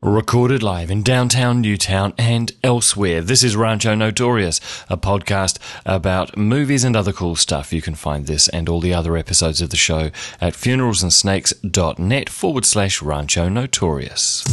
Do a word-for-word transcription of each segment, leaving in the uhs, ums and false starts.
Recorded live in downtown Newtown and elsewhere. This is Rancho Notorious, a podcast about movies and other cool stuff. You can find this and all the other episodes of the show at funeralsandsnakes.net forward slash Rancho Notorious.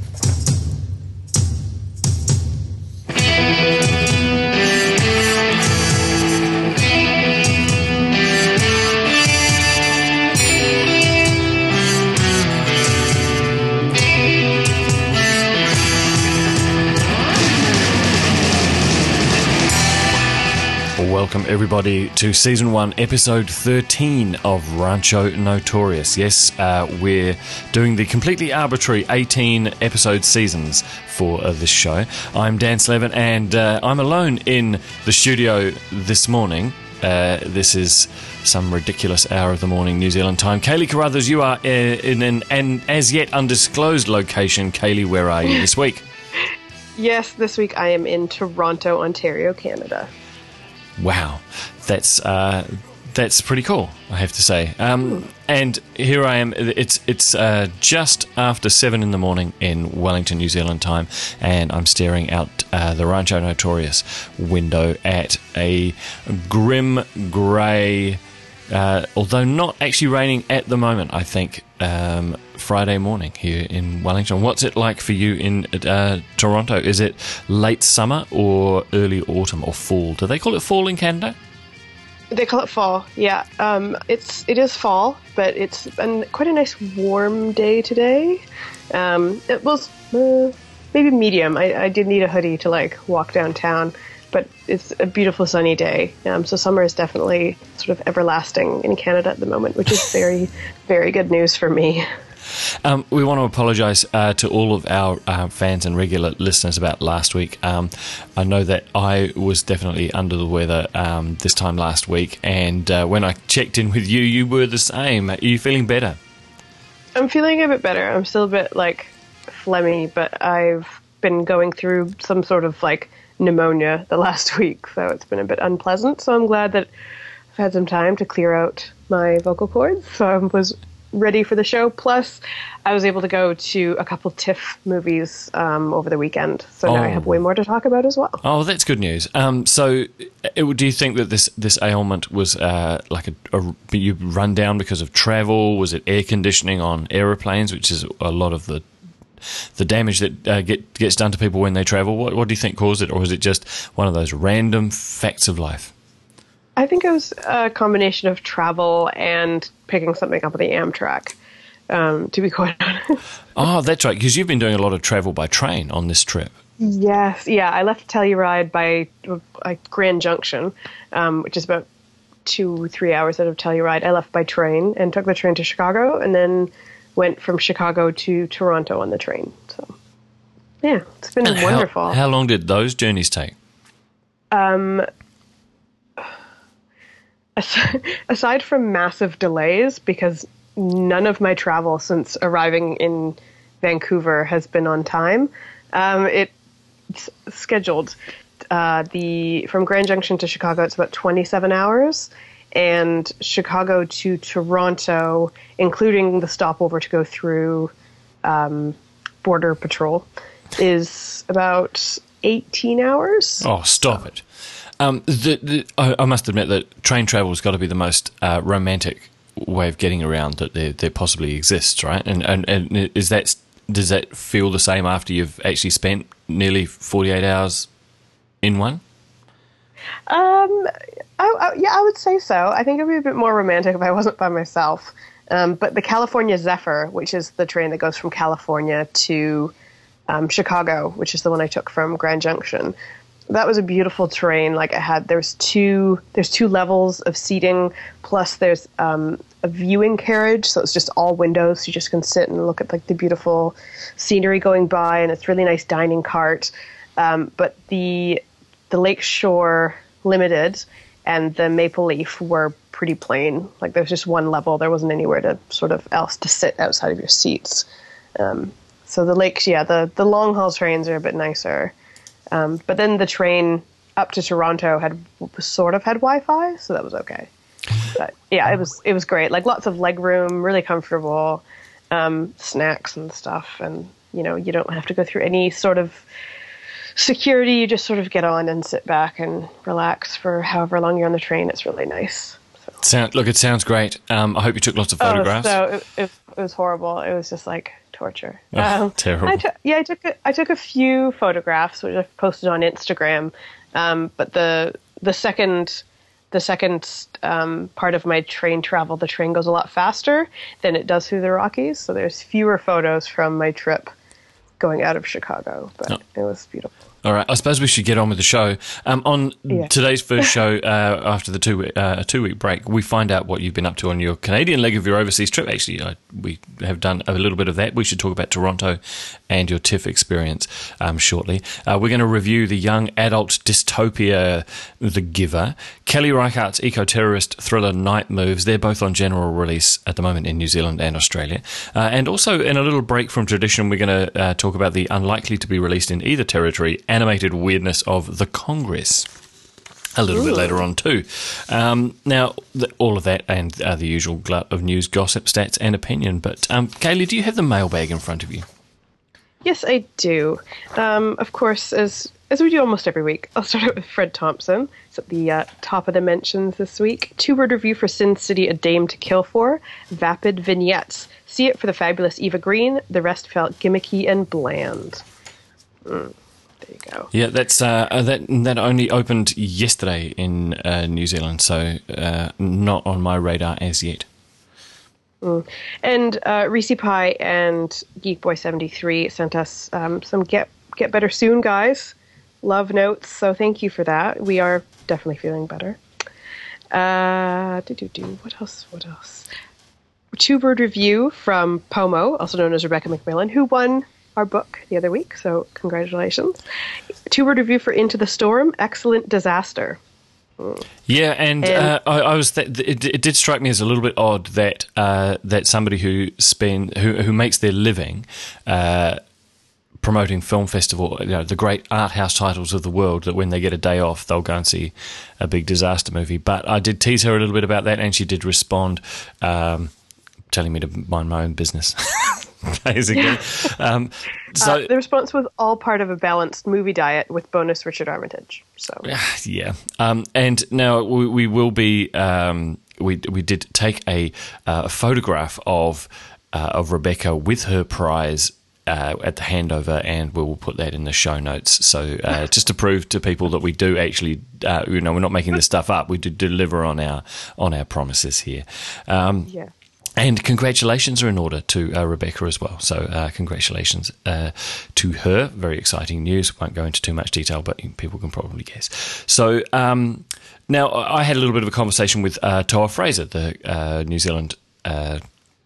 Welcome everybody to season one, episode thirteen of Rancho Notorious. Yes, uh, we're doing the completely arbitrary eighteen episode seasons for uh, this show. I'm Dan Slevin, and uh, I'm alone in the studio this morning. Uh, this is some ridiculous hour of the morning New Zealand time. Kaylee Carruthers, you are uh, in an, an as yet undisclosed location. Kaylee, where are you this week? Yes, this week I am in Toronto, Ontario, Canada. Wow, that's uh, that's pretty cool, I have to say. Um, and here I am. It's it's uh, just after seven in the morning in Wellington, New Zealand time, and I'm staring out uh, the Rancho Notorious window at a grim grey, uh, although not actually raining at the moment, I think, um, Friday morning here in Wellington. What's it like for you in uh, Toronto? Is it late summer or early autumn or fall? Do they call it fall in Canada? They call it fall, yeah. Um, it's it is fall, but it's been quite a nice warm day today. Um, it was uh, maybe medium. I, I did need a hoodie to like walk downtown, but it's a beautiful sunny day. Um, so summer is definitely sort of everlasting in Canada at the moment, which is very, very good news for me. Um, we want to apologise uh, to all of our uh, fans and regular listeners about last week. Um, I know that I was definitely under the weather um, this time last week, and uh, when I checked in with you, you were the same. Are you feeling better? I'm feeling a bit better. I'm still a bit, like, phlegmy, but I've been going through some sort of, like, pneumonia the last week, so it's been a bit unpleasant. So I'm glad that I've had some time to clear out my vocal cords. So I was ready for the show. Plus, I was able to go to a couple TIFF movies um, over the weekend, so now oh. I have way more to talk about as well. Oh, that's good news. Um, so, it, do you think that this this ailment was uh, like a, a you run down because of travel? Was it air conditioning on aeroplanes, which is a lot of the the damage that uh, get, gets done to people when they travel? What, what do you think caused it, or was it just one of those random facts of life? I think it was a combination of travel and picking something up on the Amtrak, um, to be quite honest. Oh, that's right, because you've been doing a lot of travel by train on this trip. Yes, yeah. I left Telluride by uh, Grand Junction, um, which is about two, three hours out of Telluride. I left by train and took the train to Chicago, and then went from Chicago to Toronto on the train. So, yeah, it's been and wonderful. How, how long did those journeys take? Um... Aside from massive delays, because none of my travel since arriving in Vancouver has been on time, um, it's scheduled. Uh, the from Grand Junction to Chicago, it's about twenty-seven hours, and Chicago to Toronto, including the stopover to go through um, Border Patrol, is about eighteen hours. Oh, stop it. Um, the, the, I, I must admit that train travel has got to be the most uh, romantic way of getting around that there, there possibly exists, right? And, and and is that does that feel the same after you've actually spent nearly forty-eight hours in one? Um, I, I, yeah, I would say so. I think it would be a bit more romantic if I wasn't by myself. Um, but the California Zephyr, which is the train that goes from California to um, Chicago, which is the one I took from Grand Junction, that was a beautiful train. Like I had, there's two, there's two levels of seating, plus there's um, a viewing carriage, so it's just all windows. So you just can sit and look at like the beautiful scenery going by, and it's really nice dining cart. Um, but the the Lakeshore Limited and the Maple Leaf were pretty plain. Like there's just one level. There wasn't anywhere to sort of else to sit outside of your seats. Um, so the lakes, yeah, the the long haul trains are a bit nicer. Um, but then the train up to Toronto had sort of had Wi-Fi, so that was okay. But yeah, it was it was great. Like lots of leg room, really comfortable, um, snacks and stuff, and you know, you don't have to go through any sort of security. You just sort of get on and sit back and relax for however long you're on the train. It's really nice. So. Sound, look, it sounds great. Um, I hope you took lots of photographs. Oh, so it, it, it was horrible. It was just like torture. Oh, um, terrible. I took, yeah, I took a, I took a few photographs, which I've posted on Instagram. Um, but the the second the second um, part of my train travel, the train goes a lot faster than it does through the Rockies. So there's fewer photos from my trip going out of Chicago, but oh. It was beautiful. All right, I suppose we should get on with the show. Um, on yeah. today's first show uh, after the two uh, two week break, we find out what you've been up to on your Canadian leg of your overseas trip. Actually, I, we have done a little bit of that. We should talk about Toronto and your TIFF experience um, shortly. Uh, we're going to review the young adult dystopia, The Giver, Kelly Reichardt's eco-terrorist thriller Night Moves. They're both on general release at the moment in New Zealand and Australia. Uh, and also, in a little break from tradition, we're going to uh, talk about the unlikely to be released in either territory animated weirdness of The Congress a little Ooh. bit later on too. Um, now, the, all of that and uh, the usual glut of news, gossip, stats and opinion. But, um, Kaylee, do you have the mailbag in front of you? Yes, I do. Um, of course, as as we do almost every week, I'll start out with Fred Thompson. It's at the uh, top of the mentions this week. Two-word review for Sin City, A Dame to Kill For. Vapid vignettes. See it for the fabulous Eva Green. The rest felt gimmicky and bland. Mm. There you go. Yeah, that's uh, that that only opened yesterday in uh, New Zealand, so uh, not on my radar as yet. Mm. And uh, Reese Pie and Geek Boy seventy-three sent us um, some get get better soon, guys. Love notes, so thank you for that. We are definitely feeling better. Uh, do do do. What else? What else? Two word review from Pomo, also known as Rebecca McMillan, who won our book the other week, so congratulations. Two-word review for Into the Storm, excellent disaster. Mm. Yeah, and, and uh, I, I was. Th- it, it did strike me as a little bit odd that uh, that somebody who spend who who makes their living uh, promoting film festival, you know, the great art house titles of the world, that when they get a day off, they'll go and see a big disaster movie. But I did tease her a little bit about that, and she did respond, um, telling me to mind my own business. Basically, um, so uh, the response was all part of a balanced movie diet with bonus Richard Armitage. So yeah, um, and now we, we will be. Um, we we did take a, uh, a photograph of uh, of Rebecca with her prize uh, at the handover, and we will put that in the show notes. So uh, just to prove to people that we do actually, uh, you know, we're not making this stuff up. We do deliver on our on our promises here. Um, yeah. And congratulations are in order to uh, Rebecca as well. So uh, congratulations uh, to her. Very exciting news. Won't go into too much detail, but people can probably guess. So um, now I had a little bit of a conversation with uh, Toa Fraser, the uh, New Zealand uh,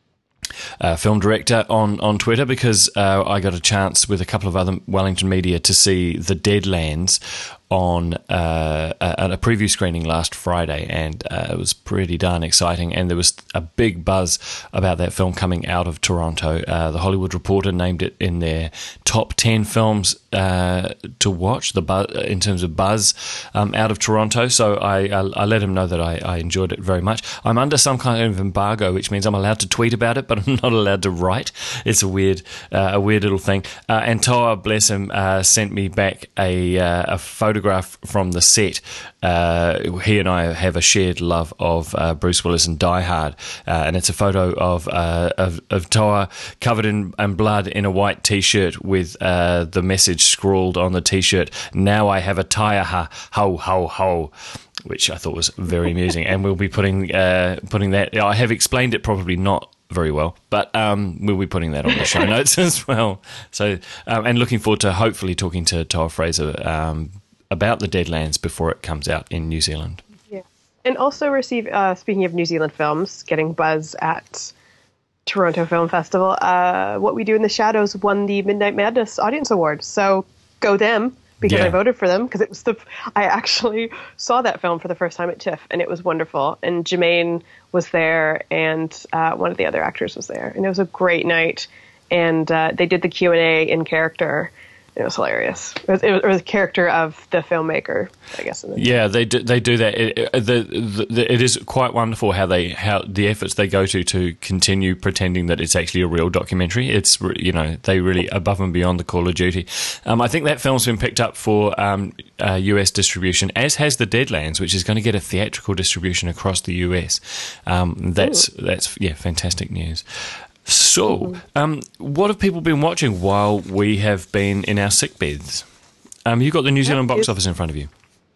uh, film director, on, on Twitter, because uh, I got a chance with a couple of other Wellington media to see The Deadlands on uh, at a preview screening last Friday, and uh, it was pretty darn exciting, and there was a big buzz about that film coming out of Toronto. Uh, the Hollywood Reporter named it in their top ten films uh, to watch, the buzz, in terms of buzz um, out of Toronto, so I, I, I let him know that I, I enjoyed it very much. I'm under some kind of embargo, which means I'm allowed to tweet about it, but I'm not allowed to write. It's a weird uh, a weird little thing. Uh, and Toa, bless him, uh, sent me back a, uh, a photo photograph from the set. Uh, he and I have a shared love of uh, Bruce Willis and Die Hard, uh, and it's a photo of uh, of, of Toa covered in, in blood in a white T-shirt with uh, the message scrawled on the T-shirt, "Now I have a tire ha ho ho ho," which I thought was very amusing. And we'll be putting uh, putting that. I have explained it probably not very well, but um, we'll be putting that on the show notes as well. So, um, and looking forward to hopefully talking to Toa Fraser um, about The Deadlands before it comes out in New Zealand. Yeah, and also receive. Uh, speaking of New Zealand films getting buzz at Toronto Film Festival, uh, What We Do in the Shadows won the Midnight Madness Audience Award. So go them. Because yeah. I voted for them, because it was the I actually saw that film for the first time at TIFF, and it was wonderful. And Jermaine was there, and uh, one of the other actors was there, and it was a great night. And uh, they did the Q and A in character, It was hilarious. It was, it was a character of the filmmaker, I guess. In the yeah, they do, they do that. It, it, the, the, the, it is quite wonderful how they how the efforts they go to to continue pretending that it's actually a real documentary. It's you know they really above and beyond the Call of Duty. Um, I think that film's been picked up for um, uh, U S distribution, as has the Deadlands, which is going to get a theatrical distribution across the U S. Um, that's Ooh. that's yeah, fantastic news. So, um, what have people been watching while we have been in our sick beds? Um, you've got the New Zealand box office in front of you.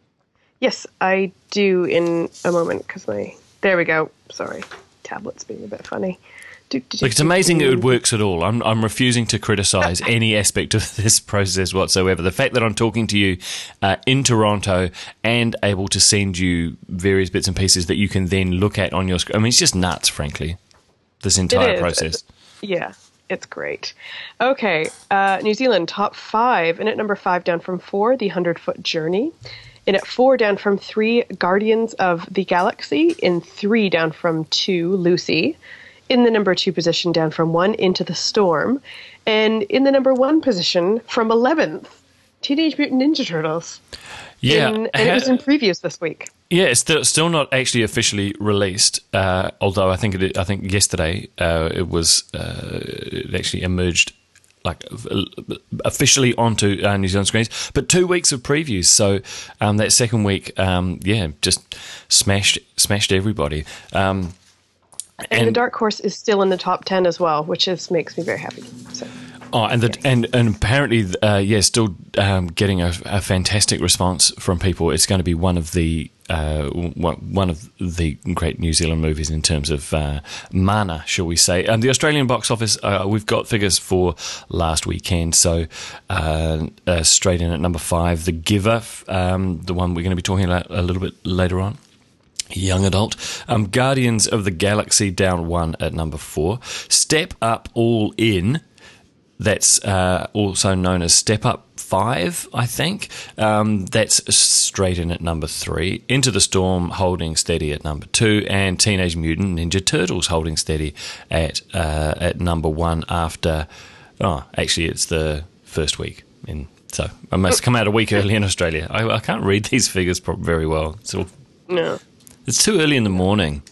Yes, I do in a moment, because my... There we go. Sorry. Tablet's being a bit funny. Do, do, do, Look, it's amazing do, do. it works at all. I'm, I'm refusing to criticise any aspect of this process whatsoever. The fact that I'm talking to you uh, in Toronto and able to send you various bits and pieces that you can then look at on your screen. I mean, it's just nuts, frankly. This entire process. Yeah, it's great. Okay, uh, New Zealand top five. In at number five, down from four, The Hundred-Foot Journey. In at four, down from three, Guardians of the Galaxy. In three, down from two, Lucy. In the number two position, down from one, Into the Storm. And in the number one position, from eleventh, Teenage Mutant Ninja Turtles. Yeah. In, and it was in previews this week. Yeah, it's still, still not actually officially released. Uh, although I think it, I think yesterday uh, it was uh, it actually emerged like officially onto uh, New Zealand screens. But two weeks of previews, so um, that second week, um, yeah, just smashed smashed everybody. Um, and, and the Dark Horse is still in the top ten as well, which is makes me very happy. So. Oh, and the, yes. and and apparently, uh, yeah, still um, getting a, a fantastic response from people. It's going to be one of the uh, one of the great New Zealand movies in terms of uh, mana, shall we say? And the Australian box office, uh, we've got figures for last weekend. So uh, uh, straight in at number five, The Giver, um, the one we're going to be talking about a little bit later on. Young adult. Um, Guardians of the Galaxy down one at number four. Step Up All In. That's uh, also known as Step Up five, I think. Um, that's straight in at number three. Into the Storm holding steady at number two. And Teenage Mutant Ninja Turtles holding steady at uh, at number one after... Oh, actually, it's the first week. In, so I must come out a week early in Australia. I, I can't read these figures very well. It's, all, no. It's too early in the morning.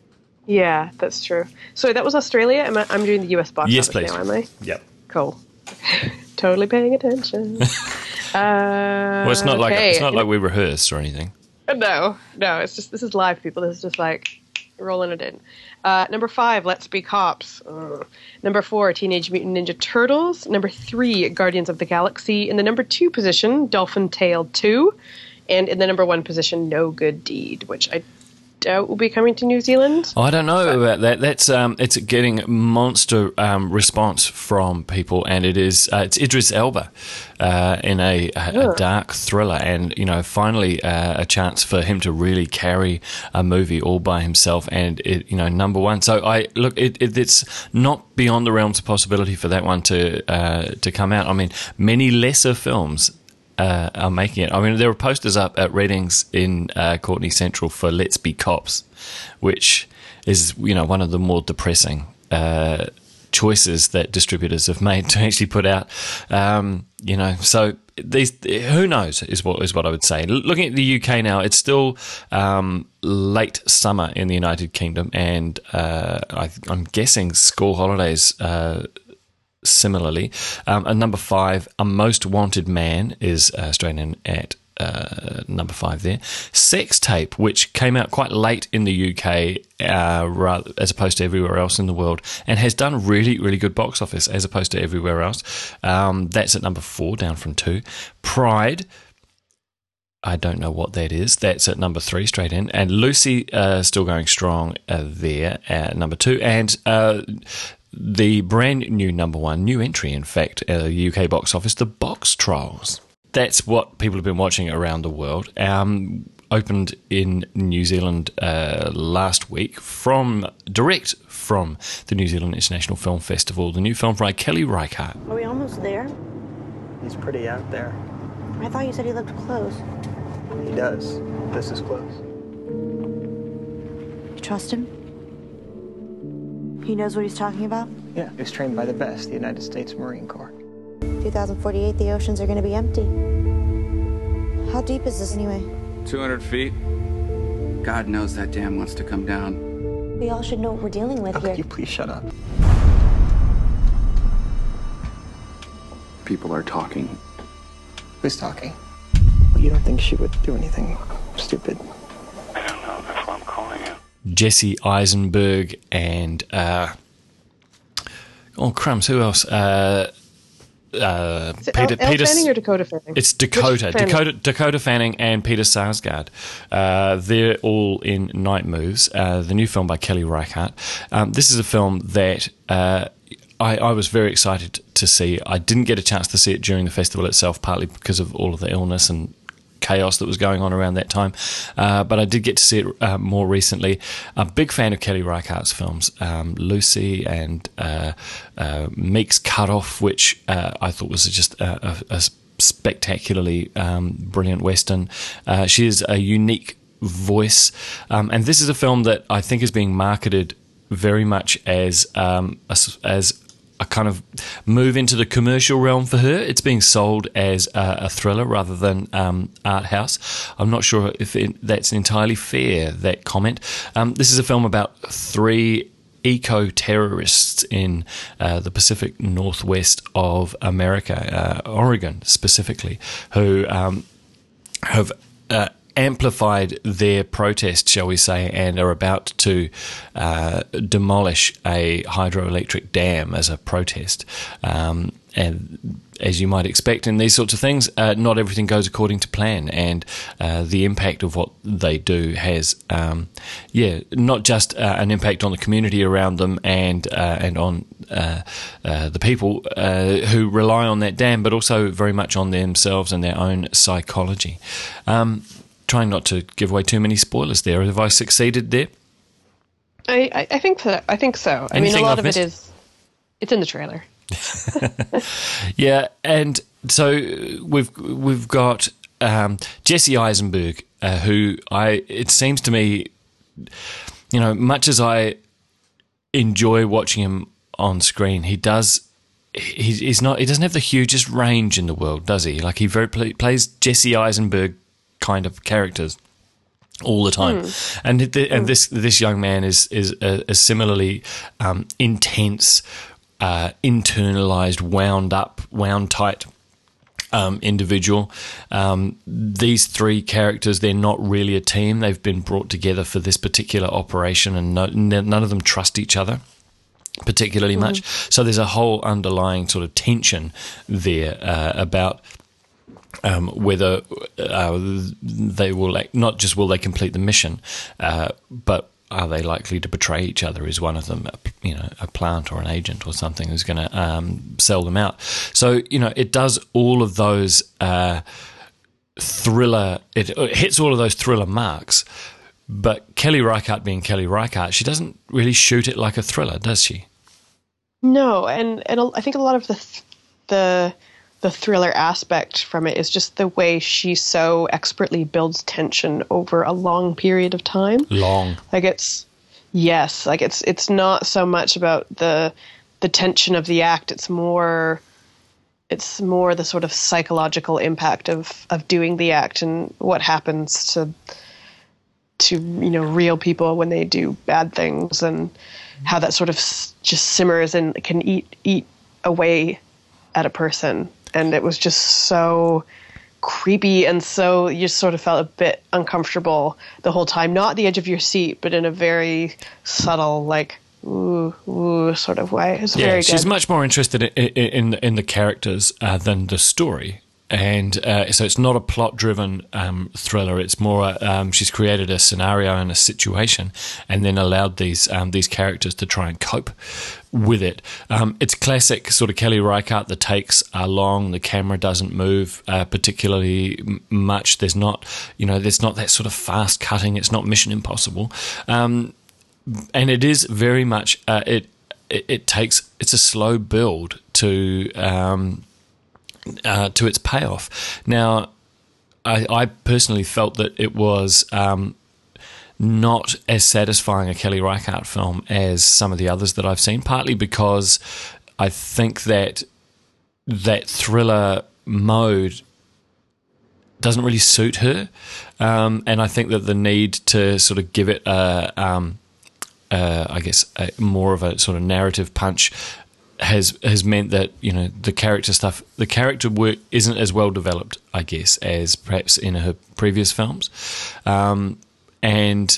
Yeah, that's true. So that was Australia. Am I, I'm doing the U S box yes, office please. now, am I? Yep. Cool. Totally paying attention. uh, well, it's not okay. like it's not like we rehearsed or anything. No, no. It's just this is live, people. This is just like rolling it in. Uh, number five, Let's Be Cops. Uh, number four, Teenage Mutant Ninja Turtles. Number three, Guardians of the Galaxy. In the number two position, Dolphin Tale two. And in the number one position, No Good Deed, which I doubt will be coming to New Zealand. Oh, I don't know but. about that. That's um, it's getting monster um, response from people, and it is uh, it's Idris Elba uh, in a, a, yeah. a dark thriller, and you know, finally uh, a chance for him to really carry a movie all by himself, and it, you know, number one. So I look, it, it, it's not beyond the realms of possibility for that one to uh, to come out. I mean, many lesser films Uh, are making it. I mean, there were posters up at Readings in uh, Courtenay Central for Let's Be Cops, which is, you know, one of the more depressing uh, choices that distributors have made to actually put out. Um, you know, so these, who knows is what is what I would say. Looking at the U K now, it's still um, late summer in the United Kingdom, and uh, I, I'm guessing school holidays. Uh, Similarly, um, at number five, A Most Wanted Man is uh, straight in at uh, number five there. Sex Tape, which came out quite late in the U K uh, rather, as opposed to everywhere else in the world, and has done really, really good box office as opposed to everywhere else. Um, that's at number four, down from two. Pride, I don't know what that is. That's at number three, straight in. And Lucy, uh, still going strong uh, there at number two. And... Uh, the brand new number one, new entry, in fact, uh, U K box office, The Box Trolls. That's what people have been watching around the world. Um, opened in New Zealand uh, last week, from direct from the New Zealand International Film Festival. The new film by Kelly Reichardt. Are we almost there? He's pretty out there. I thought you said he lived close. He does. This is close. You trust him? He knows what he's talking about? Yeah, he was trained by the best, the United States Marine Corps. two thousand forty-eight, the oceans are going to be empty. How deep is this anyway? two hundred feet. God knows that dam wants to come down. We all should know what we're dealing with Oh, here. could you please shut up? People are talking. Who's talking? Well, you don't think she would do anything stupid? I don't know. That's why I'm calling you. Jesse Eisenberg and uh, oh crumbs, who else? Uh, uh, Is it Peter, Elle, Elle Peter, Fanning or Dakota Fanning? It's Dakota, Which Fanning? Dakota, Dakota Fanning, and Peter Sarsgaard. Uh, they're all in Night Moves, uh, the new film by Kelly Reichardt. Um, this is a film that uh, I, I was very excited to see. I didn't get a chance to see it during the festival itself, partly because of all of the illness and chaos that was going on around that time, uh, but I did get to see it uh, more recently. I'm a big fan of Kelly Reichardt's films, um, Lucy and uh, uh, Meek's Cutoff, which uh, I thought was just a, a, a spectacularly um, brilliant Western. Uh, she is a unique voice, um, and this is a film that I think is being marketed very much as um, a, as a kind of move into the commercial realm for her. It's being sold as a, a thriller rather than um, art house. I'm not sure if it, that's entirely fair, that comment. Um, this is a film about three eco-terrorists in uh, the Pacific Northwest of America, uh, Oregon specifically, who um, have uh, amplified their protest, shall we say, and are about to uh, demolish a hydroelectric dam as a protest. Um, and as you might expect in these sorts of things, uh, not everything goes according to plan, and uh, the impact of what they do has, um, yeah, not just uh, an impact on the community around them and uh, and on uh, uh, the people uh, who rely on that dam, but also very much on themselves and their own psychology. Um, trying not to give away too many spoilers there. Have I succeeded there? I, I, I think so. I think so. I Anything mean, a lot I've of missed? it is. It's in the trailer. Yeah, and so we've we've got um, Jesse Eisenberg, uh, who I it seems to me, you know, much as I enjoy watching him on screen, he does. He, he's not. He doesn't have the hugest range in the world, does he? Like he very play, plays Jesse Eisenberg kind of characters all the time, mm. and th- and mm. this this young man is is a, a similarly um, intense. Uh, internalized, wound up, wound tight um, individual. Um, these three characters, they're not really a team. They've been brought together for this particular operation, and no, none of them trust each other particularly mm. much. So there's a whole underlying sort of tension there uh, about um, whether uh, they will, not just will they complete the mission, uh, but are they likely to betray each other? Is one of them, you know, a plant or an agent or something who's going to um, sell them out? So, you know, it does all of those uh, thriller, it, it hits all of those thriller marks. But Kelly Reichardt being Kelly Reichardt, she doesn't really shoot it like a thriller, does she? No, and, and I think a lot of the th- the the thriller aspect from it is just the way she so expertly builds tension over a long period of time. Long. Like it's, yes, like it's it's not so much about the the tension of the act. It's more, it's more the sort of psychological impact of, of doing the act and what happens to, to, you know, real people when they do bad things, and how that sort of s- just simmers and can eat, eat away at a person. And it was just so creepy, and so you sort of felt a bit uncomfortable the whole time. Not at the edge of your seat, but in a very subtle, like, ooh, ooh sort of way. It's yeah, very good. She's much more interested in in, in the characters uh, than the story. And uh, so it's not a plot-driven um, thriller. It's more um, she's created a scenario and a situation, and then allowed these um, these characters to try and cope with it. Um, it's classic sort of Kelly Reichardt. The takes are long. The camera doesn't move uh, particularly m- much. There's not, you know, there's not that sort of fast cutting. It's not Mission Impossible, um, and it is very much uh, it, it. It takes. It's a slow build to. Um, Uh, to its payoff. Now, I, I personally felt that it was um, not as satisfying a Kelly Reichardt film as some of the others that I've seen, partly because I think that that thriller mode doesn't really suit her, um, and I think that the need to sort of give it a, um, uh, I guess, a, more of a sort of narrative punch has has meant that, you know, the character stuff, the character work isn't as well developed, I guess, as perhaps in her previous films, um, and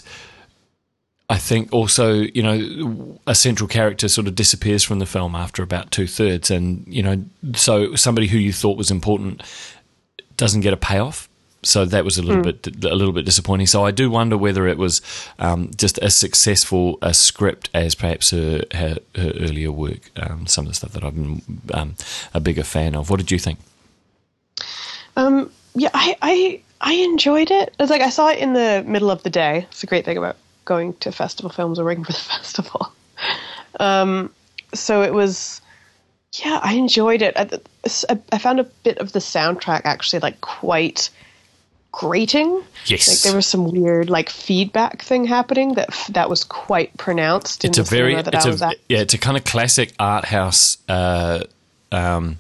I think also, you know, a central character sort of disappears from the film after about two thirds, and, you know, so somebody who you thought was important doesn't get a payoff. So that was a little mm. bit a little bit disappointing. So I do wonder whether it was um, just as successful a script as perhaps her her, her earlier work. Um, some of the stuff that I've been um, a bigger fan of. What did you think? Um, yeah, I, I I enjoyed it. It's like I saw it in the middle of the day. It's a great thing about going to festival films or working for the festival. Um, so it was. Yeah, I enjoyed it. I, I found a bit of the soundtrack actually like quite grating. Yes, like there was some weird like feedback thing happening that that was quite pronounced. It's in a the very, that it's I a was at. yeah, it's a kind of classic art house uh, um,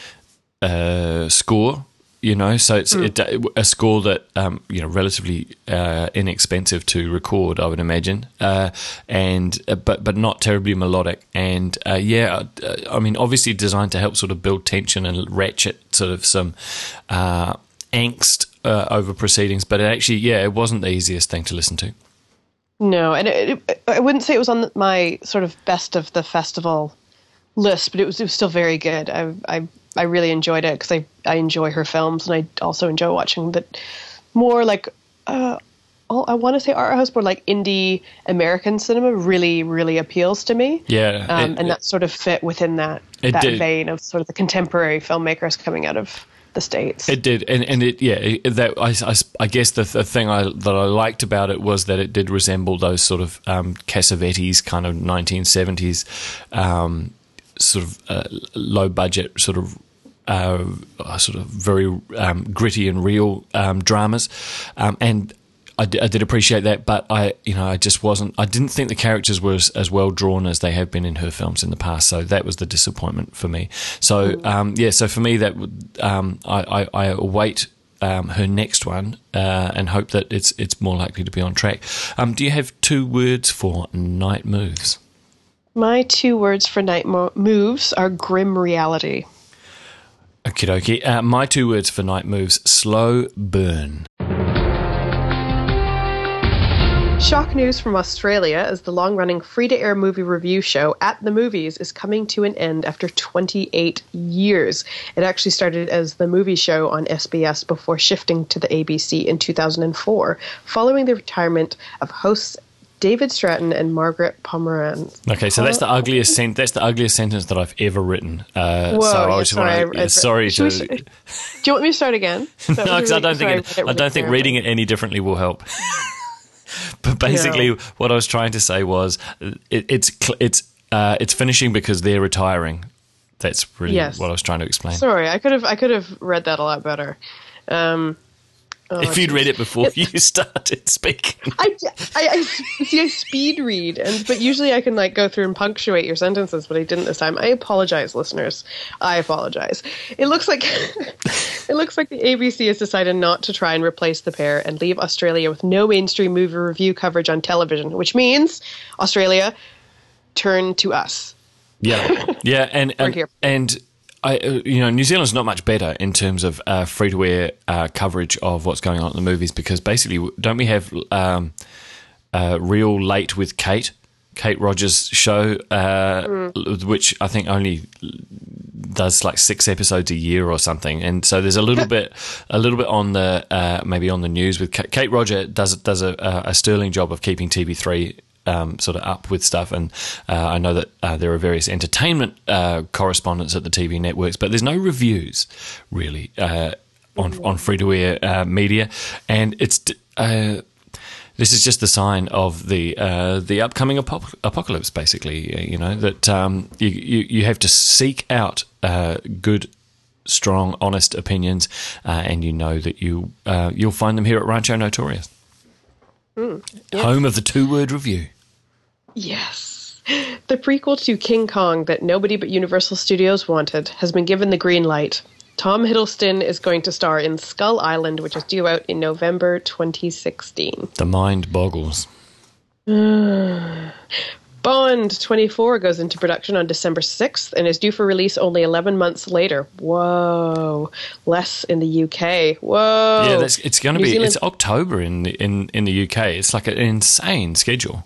uh, score. You know, so it's mm. it, a score that um, you know, relatively uh, inexpensive to record, I would imagine, uh, and uh, but but not terribly melodic. And uh, yeah, uh, I mean, obviously designed to help sort of build tension and ratchet sort of some uh, angst uh, over proceedings. But it actually, yeah, it wasn't the easiest thing to listen to. No, and it, it, I wouldn't say it was on my sort of best of the festival list, but it was it was still very good. I I. I really enjoyed it because I, I enjoy her films, and I also enjoy watching the more like uh, I want to say art house, but like indie American cinema really really appeals to me. Yeah, um, it, and it, that sort of fit within that that did. vein of sort of the contemporary filmmakers coming out of the States. It did, and and it yeah it, that I, I, I guess the, the thing I that I liked about it was that it did resemble those sort of um, Cassavetes kind of nineteen seventies. Um, sort of uh, low budget, sort of uh, sort of very um, gritty and real um, dramas, um, and I, d- I did appreciate that. But I, you know, I just wasn't. I didn't think the characters were as, as well drawn as they have been in her films in the past. So that was the disappointment for me. So um, yeah, so for me that would um, I, I, I await um, her next one uh, and hope that it's it's more likely to be on track. Um, do you have two words for Night Moves? My two words for Night Mo- Moves are grim reality. Okie dokie. Uh, my two words for Night Moves, slow burn. Shock news from Australia as the long-running free-to-air movie review show At the Movies is coming to an end after twenty-eight years. It actually started as the movie show on S B S before shifting to the A B C in two thousand four, following the retirement of hosts David Stratton and Margaret Pomeranz. Okay, so that's the ugliest sen- that's the ugliest sentence that I've ever written. Uh, Whoa, so I yeah, just sorry, want to, I, I, sorry to. We, do you want me to start again? No, because I don't think it, I don't think reading it any differently will help. But basically, no. What I was trying to say was it, it's it's uh, it's finishing because they're retiring. That's really yes. what I was trying to explain. Sorry, I could have I could have read that a lot better. Um, Oh, if you'd read it before you started speaking. I, I, I see I speed read, and but usually I can like go through and punctuate your sentences, but I didn't this time. I apologize, listeners. I apologize. It looks like it looks like the A B C has decided not to try and replace the pair and leave Australia with no mainstream movie review coverage on television, which means Australia, turn to us. Yeah, yeah, and and, here. and I, you know, New Zealand's not much better in terms of uh, free-to-air uh, coverage of what's going on in the movies, because basically, don't we have um, uh, Real Late with Kate, Kate Rogers' show, uh, mm. which I think only does like six episodes a year or something, and so there's a little bit, a little bit on the uh, maybe on the news with Kate, Kate Roger does does a, a sterling job of keeping T V three. Um, sort of up with stuff, and uh, I know that uh, there are various entertainment uh, correspondents at the T V networks, but there's no reviews really uh, on on free to air uh, media, and it's uh, this is just the sign of the uh, the upcoming ap- apocalypse. Basically, you know that um, you, you you have to seek out uh, good, strong, honest opinions, uh, and you know that you uh, you'll find them here at Rancho Notorious. Mm, yes. Home of the two-word review. Yes. The prequel to King Kong that nobody but Universal Studios wanted has been given the green light. Tom Hiddleston is going to star in Skull Island, which is due out in November twenty sixteen. The mind boggles. Bond twenty-four goes into production on December sixth and is due for release only eleven months later. Whoa. Less in the U K. Whoa. Yeah, that's, it's going to New be, Zealand- it's October in, the- in, in the U K. It's like an insane schedule.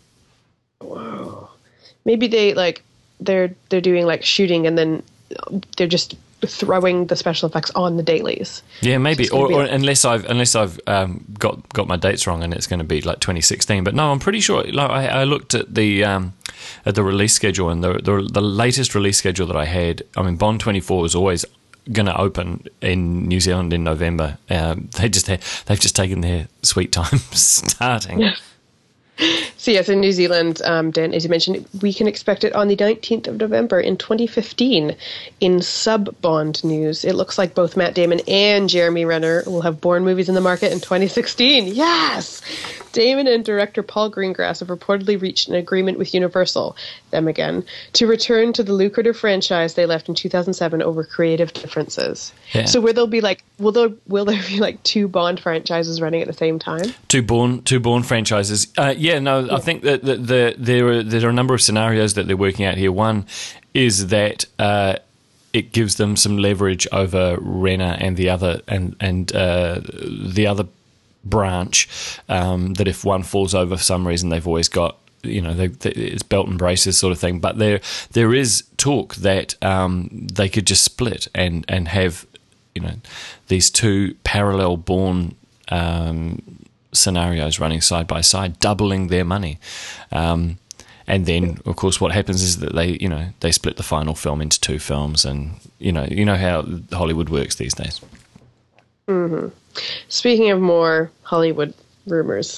Whoa. Maybe they, like, they're they're doing, like, shooting and then they're just throwing the special effects on the dailies. Yeah, maybe, gonna or, be or like- unless I've unless I've um, got got my dates wrong, and it's going to be like twenty sixteen. But no, I'm pretty sure. Like I, I looked at the um, at the release schedule, and the, the the latest release schedule that I had. I mean, Bond twenty-four was always going to open in New Zealand in November. Um, they just ha- they've just taken their sweet time starting. Yeah. So yes, in New Zealand, um, Dan, as you mentioned, we can expect it on the nineteenth of November in twenty fifteen. In sub-Bond news, it looks like both Matt Damon and Jeremy Renner will have Bourne movies in the market in twenty sixteen. Yes! Damon and director Paul Greengrass have reportedly reached an agreement with Universal, them again, to return to the lucrative franchise they left in two thousand seven over creative differences. Yeah. So will there be like, will there will there be like two Bond franchises running at the same time? Two Bourne, two Bourne franchises. Uh, yeah, no, I think that the, the, there are there are a number of scenarios that they're working out here. One is that uh, it gives them some leverage over Renner and the other and and uh, the other branch. Um, that if one falls over for some reason, they've always got. You know, they, they, it's belt and braces sort of thing. But there there is talk that um, they could just split and and have, you know, these two parallel Bourne um, scenarios running side by side, doubling their money. Um, and then, of course, what happens is that they, you know, they split the final film into two films, and you know, you know how Hollywood works these days. Mm-hmm. Speaking of more Hollywood rumors.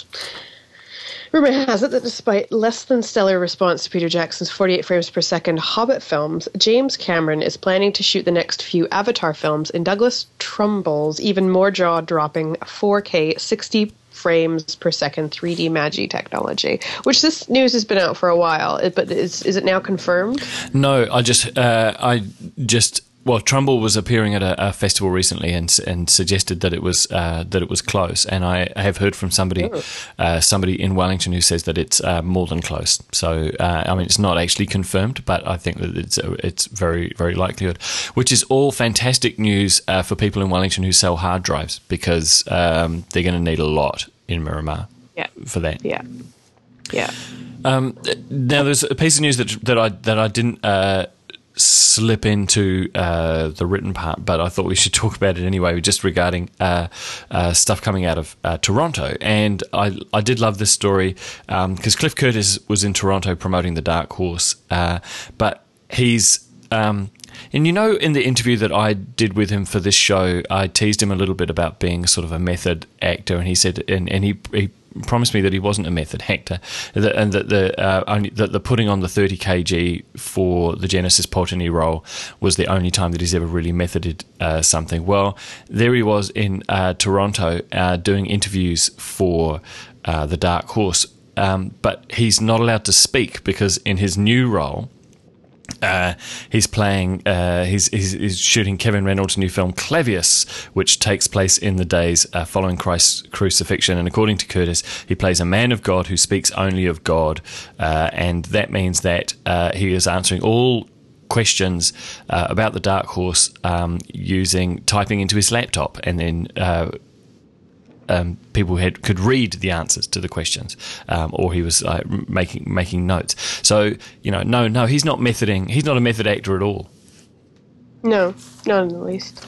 Rumor has it that despite less than stellar response to Peter Jackson's forty-eight frames per second Hobbit films, James Cameron is planning to shoot the next few Avatar films in Douglas Trumbull's even more jaw-dropping four K sixty frames per second three D Magi technology, which this news has been out for a while, but is is it now confirmed? No, I just, uh, I just. Well, Trumbull was appearing at a, a festival recently and and suggested that it was uh, that it was close, and I have heard from somebody Oh. uh, somebody in Wellington who says that it's uh, more than close. So uh, I mean, it's not actually confirmed, but I think that it's it's very very likelihood, which is all fantastic news uh, for people in Wellington who sell hard drives, because um, they're going to need a lot in Miramar Yeah. for that. Yeah. Yeah. Um, now, there's a piece of news that that I that I didn't uh, slip into uh, the written part, but I thought we should talk about it anyway, just regarding uh, uh, stuff coming out of uh, Toronto. And I I did love this story because um, Cliff Curtis was in Toronto promoting The Dark Horse, uh, but he's. Um, And you know, in the interview that I did with him for this show, I teased him a little bit about being sort of a method actor, and he said, and, and he, he promised me that he wasn't a method actor, that, and that the uh, only that the putting on the thirty kilograms for the Genesis Potany role was the only time that he's ever really methoded uh, something. Well, there he was in uh, Toronto uh, doing interviews for uh, The Dark Horse, um, but he's not allowed to speak because in his new role. Uh, he's playing. Uh, he's, he's he's shooting Kevin Reynolds' new film Clavius, which takes place in the days uh, following Christ's crucifixion. And according to Curtis, he plays a man of God who speaks only of God, uh, and that means that uh, he is answering all questions uh, about the Dark Horse um, using typing into his laptop, and then. Uh, Um, people had, could read the answers to the questions, um, or he was uh, making making notes. So you know, no, no, he's not methoding. He's not a method actor at all. No, not in the least.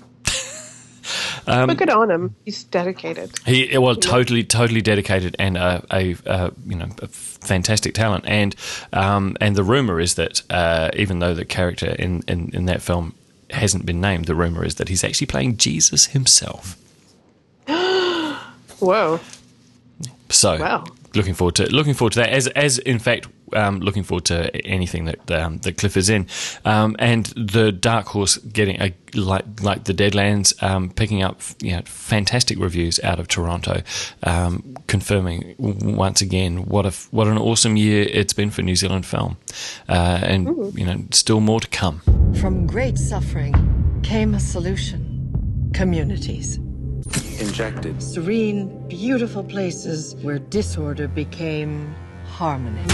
Um, but good on him. He's dedicated. He well, totally, totally dedicated, and a, a, a you know a fantastic talent. And um, and the rumor is that uh, even though the character in, in in that film hasn't been named, the rumor is that he's actually playing Jesus himself. Whoa. So Wow. looking forward to looking forward to that. As as in fact, um, looking forward to anything that um, that Cliff is in, um, and the Dark Horse getting a, like like the Deadlands um, picking up you know fantastic reviews out of Toronto, um, confirming once again what a what an awesome year it's been for New Zealand film, uh, and Ooh. you know still more to come. From great suffering came a solution. Communities. Injected. Serene, beautiful places where disorder became harmony.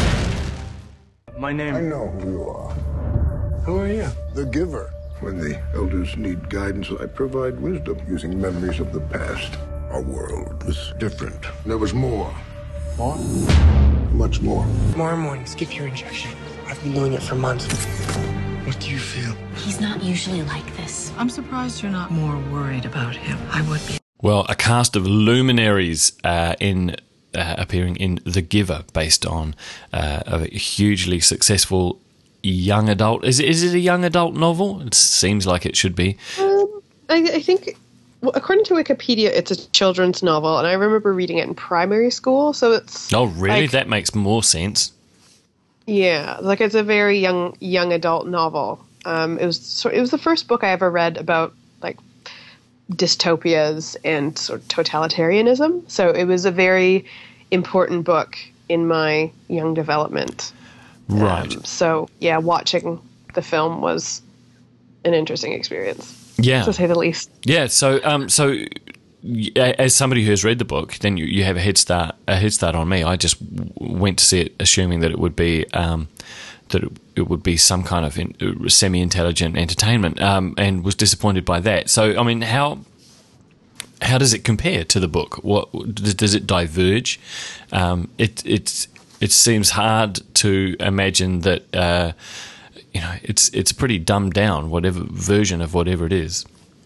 My name... I know who you are. Who are you? The Giver. When the elders need guidance, I provide wisdom using memories of the past. Our world was different. There was more. More? Much more. Tomorrow morning, skip your injection. I've been doing it for months. What do you feel? He's not usually like this. I'm surprised you're not more worried about him. I would be. Well, a cast of luminaries uh, in uh, appearing in The Giver, based on uh, a hugely successful young adult. Is it, is it a young adult novel? It seems like it should be. Um, I, I think, well, according to Wikipedia, it's a children's novel, and I remember reading it in primary school. So it's oh, really? Like, that makes more sense. Yeah, like it's a very young young adult novel. Um, it was so it was the first book I ever read about like dystopias and sort of totalitarianism. So it was a very important book in my young development. Right. Um, so yeah, watching the film was an interesting experience. Yeah, to say the least. Yeah. So um, so. As somebody who has read the book, then you, you have a head start a head start on me. I just went to see it assuming that it would be um, that it, it would be some kind of in, semi-intelligent entertainment, um, and was disappointed by that. So, I mean, how how does it compare to the book? What does it diverge? Um, it it it seems hard to imagine that uh, you know it's it's pretty dumbed down, whatever version of whatever it is.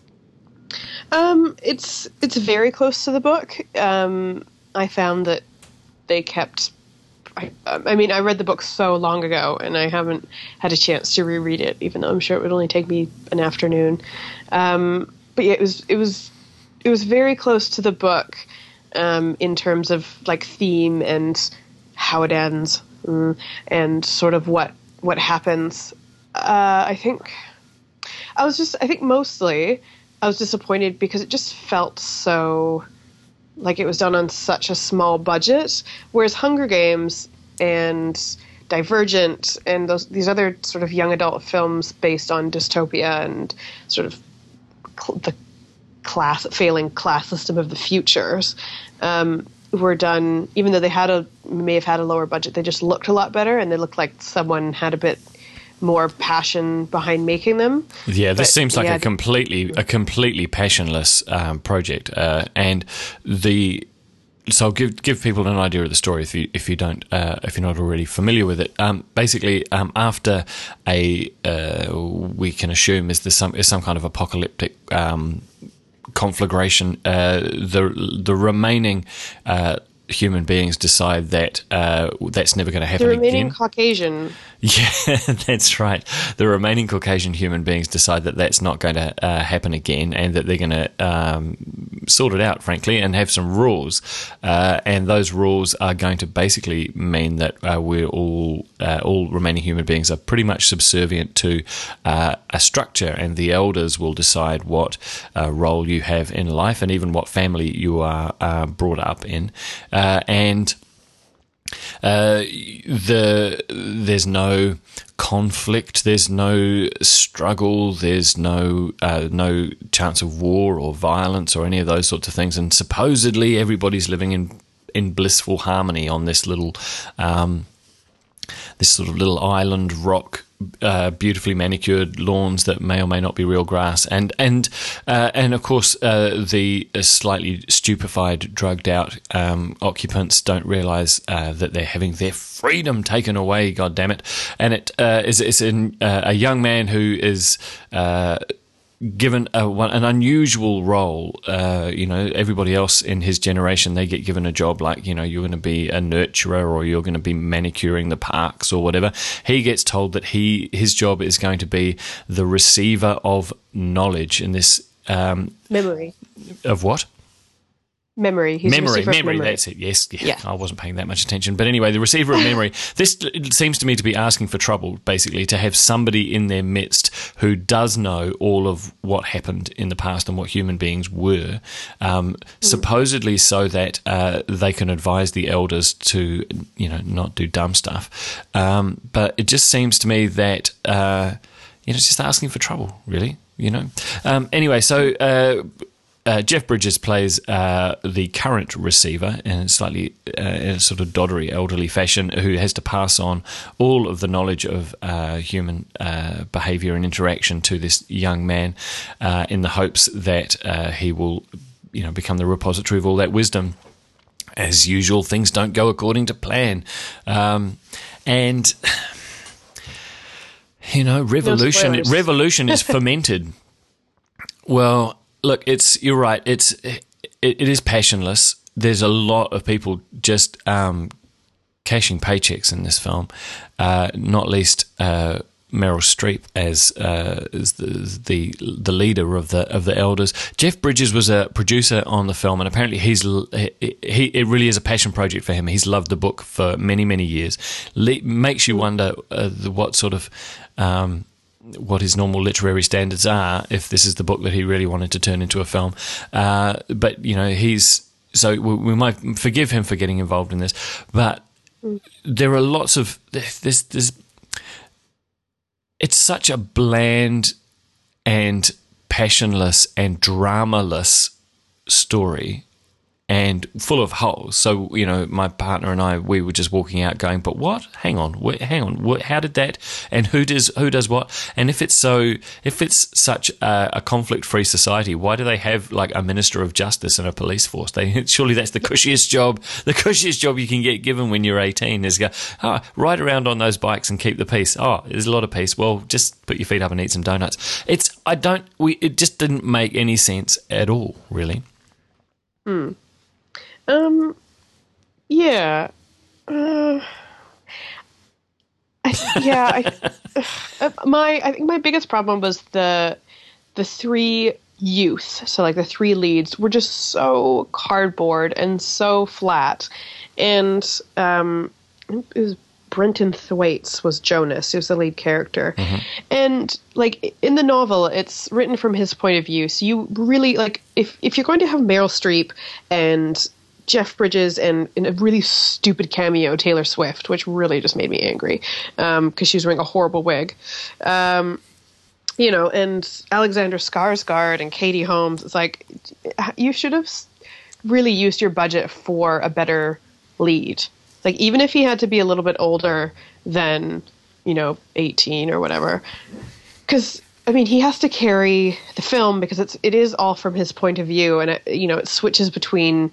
Um, it's it's very close to the book. Um, I found that they kept. I, I mean, I read the book so long ago, and I haven't had a chance to reread it, even though I'm sure it would only take me an afternoon. Um, but yeah, it was it was it was very close to the book um, in terms of like theme and how it ends, mm, and sort of what what happens. Uh, I think I was just I think mostly. I was disappointed because it just felt so like it was done on such a small budget, whereas Hunger Games and Divergent and those these other sort of young adult films based on dystopia and sort of cl- the class failing class system of the futures um, were done, even though they had a may have had a lower budget, they just looked a lot better and they looked like someone had a bit more passion behind making them. Yeah, this but, seems like yeah, a completely a completely passionless um, project, uh, and the so I'll give give people an idea of the story if you if you don't uh, if you're not already familiar with it. Um, basically, um, after a uh, we can assume is there some is some kind of apocalyptic um, conflagration, uh, the the remaining uh, human beings decide that uh, that's never going to happen again. The remaining again. Caucasian. Yeah, that's right. The remaining Caucasian human beings decide that that's not going to uh, happen again, and that they're going to um, sort it out, frankly, and have some rules. Uh, and those rules are going to basically mean that uh, we're all uh, all remaining human beings are pretty much subservient to uh, a structure, and the elders will decide what uh, role you have in life, and even what family you are uh, brought up in, uh, and. Uh, the there's no conflict, there's no struggle, there's no uh, no chance of war or violence or any of those sorts of things, and supposedly everybody's living in in blissful harmony on this little um, this sort of little island rock. Uh, beautifully manicured lawns that may or may not be real grass, and and uh, and of course uh, the slightly stupefied, drugged out um, occupants don't realise uh, that they're having their freedom taken away. God damn it! And it uh, is it's in, uh, a young man who is. Uh, given a, an unusual role. Uh, you know, everybody else in his generation, they get given a job like, you know, you're going to be a nurturer or you're going to be manicuring the parks or whatever. He gets told that he his job is going to be the receiver of knowledge in this... Um, Memory. Of what? Memory. He's memory, the receiver memory, of memory. That's it. Yes, yeah, Yeah. I wasn't paying that much attention. But anyway, the receiver of memory. This seems to me to be asking for trouble, basically, to have somebody in their midst who does know all of what happened in the past and what human beings were, um, mm. supposedly so that uh, they can advise the elders to, you know, not do dumb stuff. Um, but it just seems to me that, uh, you know, it's just asking for trouble, really, you know. Um, anyway, so... Uh, Uh, Jeff Bridges plays uh, the current receiver in a slightly uh, in a sort of doddery, elderly fashion, who has to pass on all of the knowledge of uh, human uh, behaviour and interaction to this young man, uh, in the hopes that uh, he will, you know, become the repository of all that wisdom. As usual, things don't go according to plan, um, and you know, revolution. No revolution is fermented. Well. Look, it's you're right. It's it, it is passionless. There's a lot of people just um, cashing paychecks in this film, uh, not least uh, Meryl Streep as uh, as the, the the leader of the of the elders. Jeff Bridges was a producer on the film, and apparently he's he, he it really is a passion project for him. He's loved the book for many many years. Le- makes you wonder uh, the, what sort of um, what his normal literary standards are if this is the book that he really wanted to turn into a film. Uh, but, you know, he's... So we, we might forgive him for getting involved in this, but there are lots of... There's, there's, it's such a bland and passionless and dramaless story and full of holes. So, you know, my partner and I, we were just walking out going, but what? Hang on, wait, hang on. What, how did that? And who does who does what? And if it's so, if it's such a, a conflict-free society, why do they have like a minister of justice and a police force? They surely that's the cushiest job, the cushiest job you can get given when you're eighteen is go, oh, ride around on those bikes and keep the peace. Oh, there's a lot of peace. Well, just put your feet up and eat some donuts. It's I don't. We it just didn't make any sense at all, really. Hmm. Um, yeah, uh, I, yeah. I, uh, my I think my biggest problem was the the three youth. So like the three leads were just so cardboard and so flat, and um, it was Brenton Thwaites was Jonas. He was the lead character, mm-hmm. and like in the novel, it's written from his point of view. So you really like if if you're going to have Meryl Streep and Jeff Bridges and in a really stupid cameo, Taylor Swift, which really just made me angry because um, she was wearing a horrible wig. Um, you know, and Alexander Skarsgård and Katie Holmes. It's like you should have really used your budget for a better lead. Like even if he had to be a little bit older than, you know, eighteen or whatever, because I mean he has to carry the film because it's it is all from his point of view, and it, you know it switches between.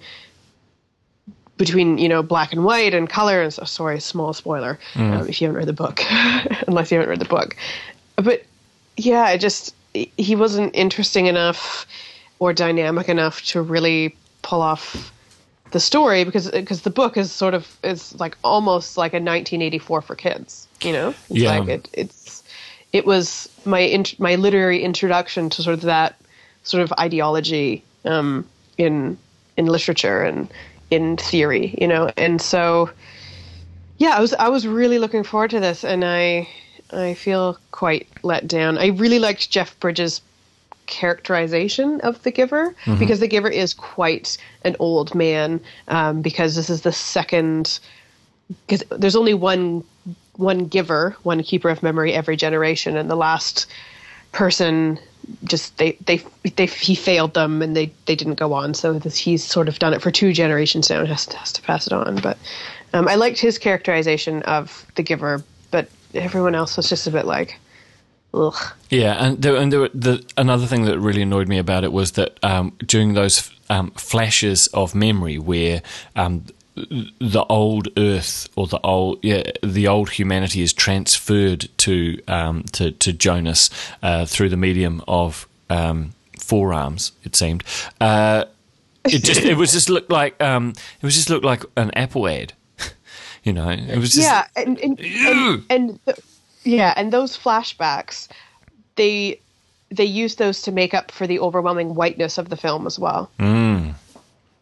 between, you know, black and white and color. And so, sorry, small spoiler, mm. um, if you haven't read the book, unless you haven't read the book. But yeah, it just, he wasn't interesting enough or dynamic enough to really pull off the story because, because the book is sort of, is like almost like a nineteen eighty-four for kids, you know? It's yeah. like it, it's, it was my, int- my literary introduction to sort of that sort of ideology, um, in, in literature and, in theory, you know, and so, yeah, I was I was really looking forward to this, and I I feel quite let down. I really liked Jeff Bridges' characterization of the Giver mm-hmm. because the Giver is quite an old man. Um, because this is the second, because there's only one one Giver, one keeper of memory every generation, and the last person. Just they, they they he failed them and they, they didn't go on. So this, he's sort of done it for two generations now and has to, has to pass it on. But um, I liked his characterization of the Giver, but everyone else was just a bit like, ugh. Yeah, and there, and there were, the another thing that really annoyed me about it was that um, during those um, flashes of memory where um, the old Earth or the old yeah the old humanity is transferred to um to, to Jonas uh, through the medium of um, forearms. It seemed uh, it just it was just looked like um it was just looked like an Apple ad, you know. It was just yeah and and, and, and the, yeah and those flashbacks they they used those to make up for the overwhelming whiteness of the film as well. Mm.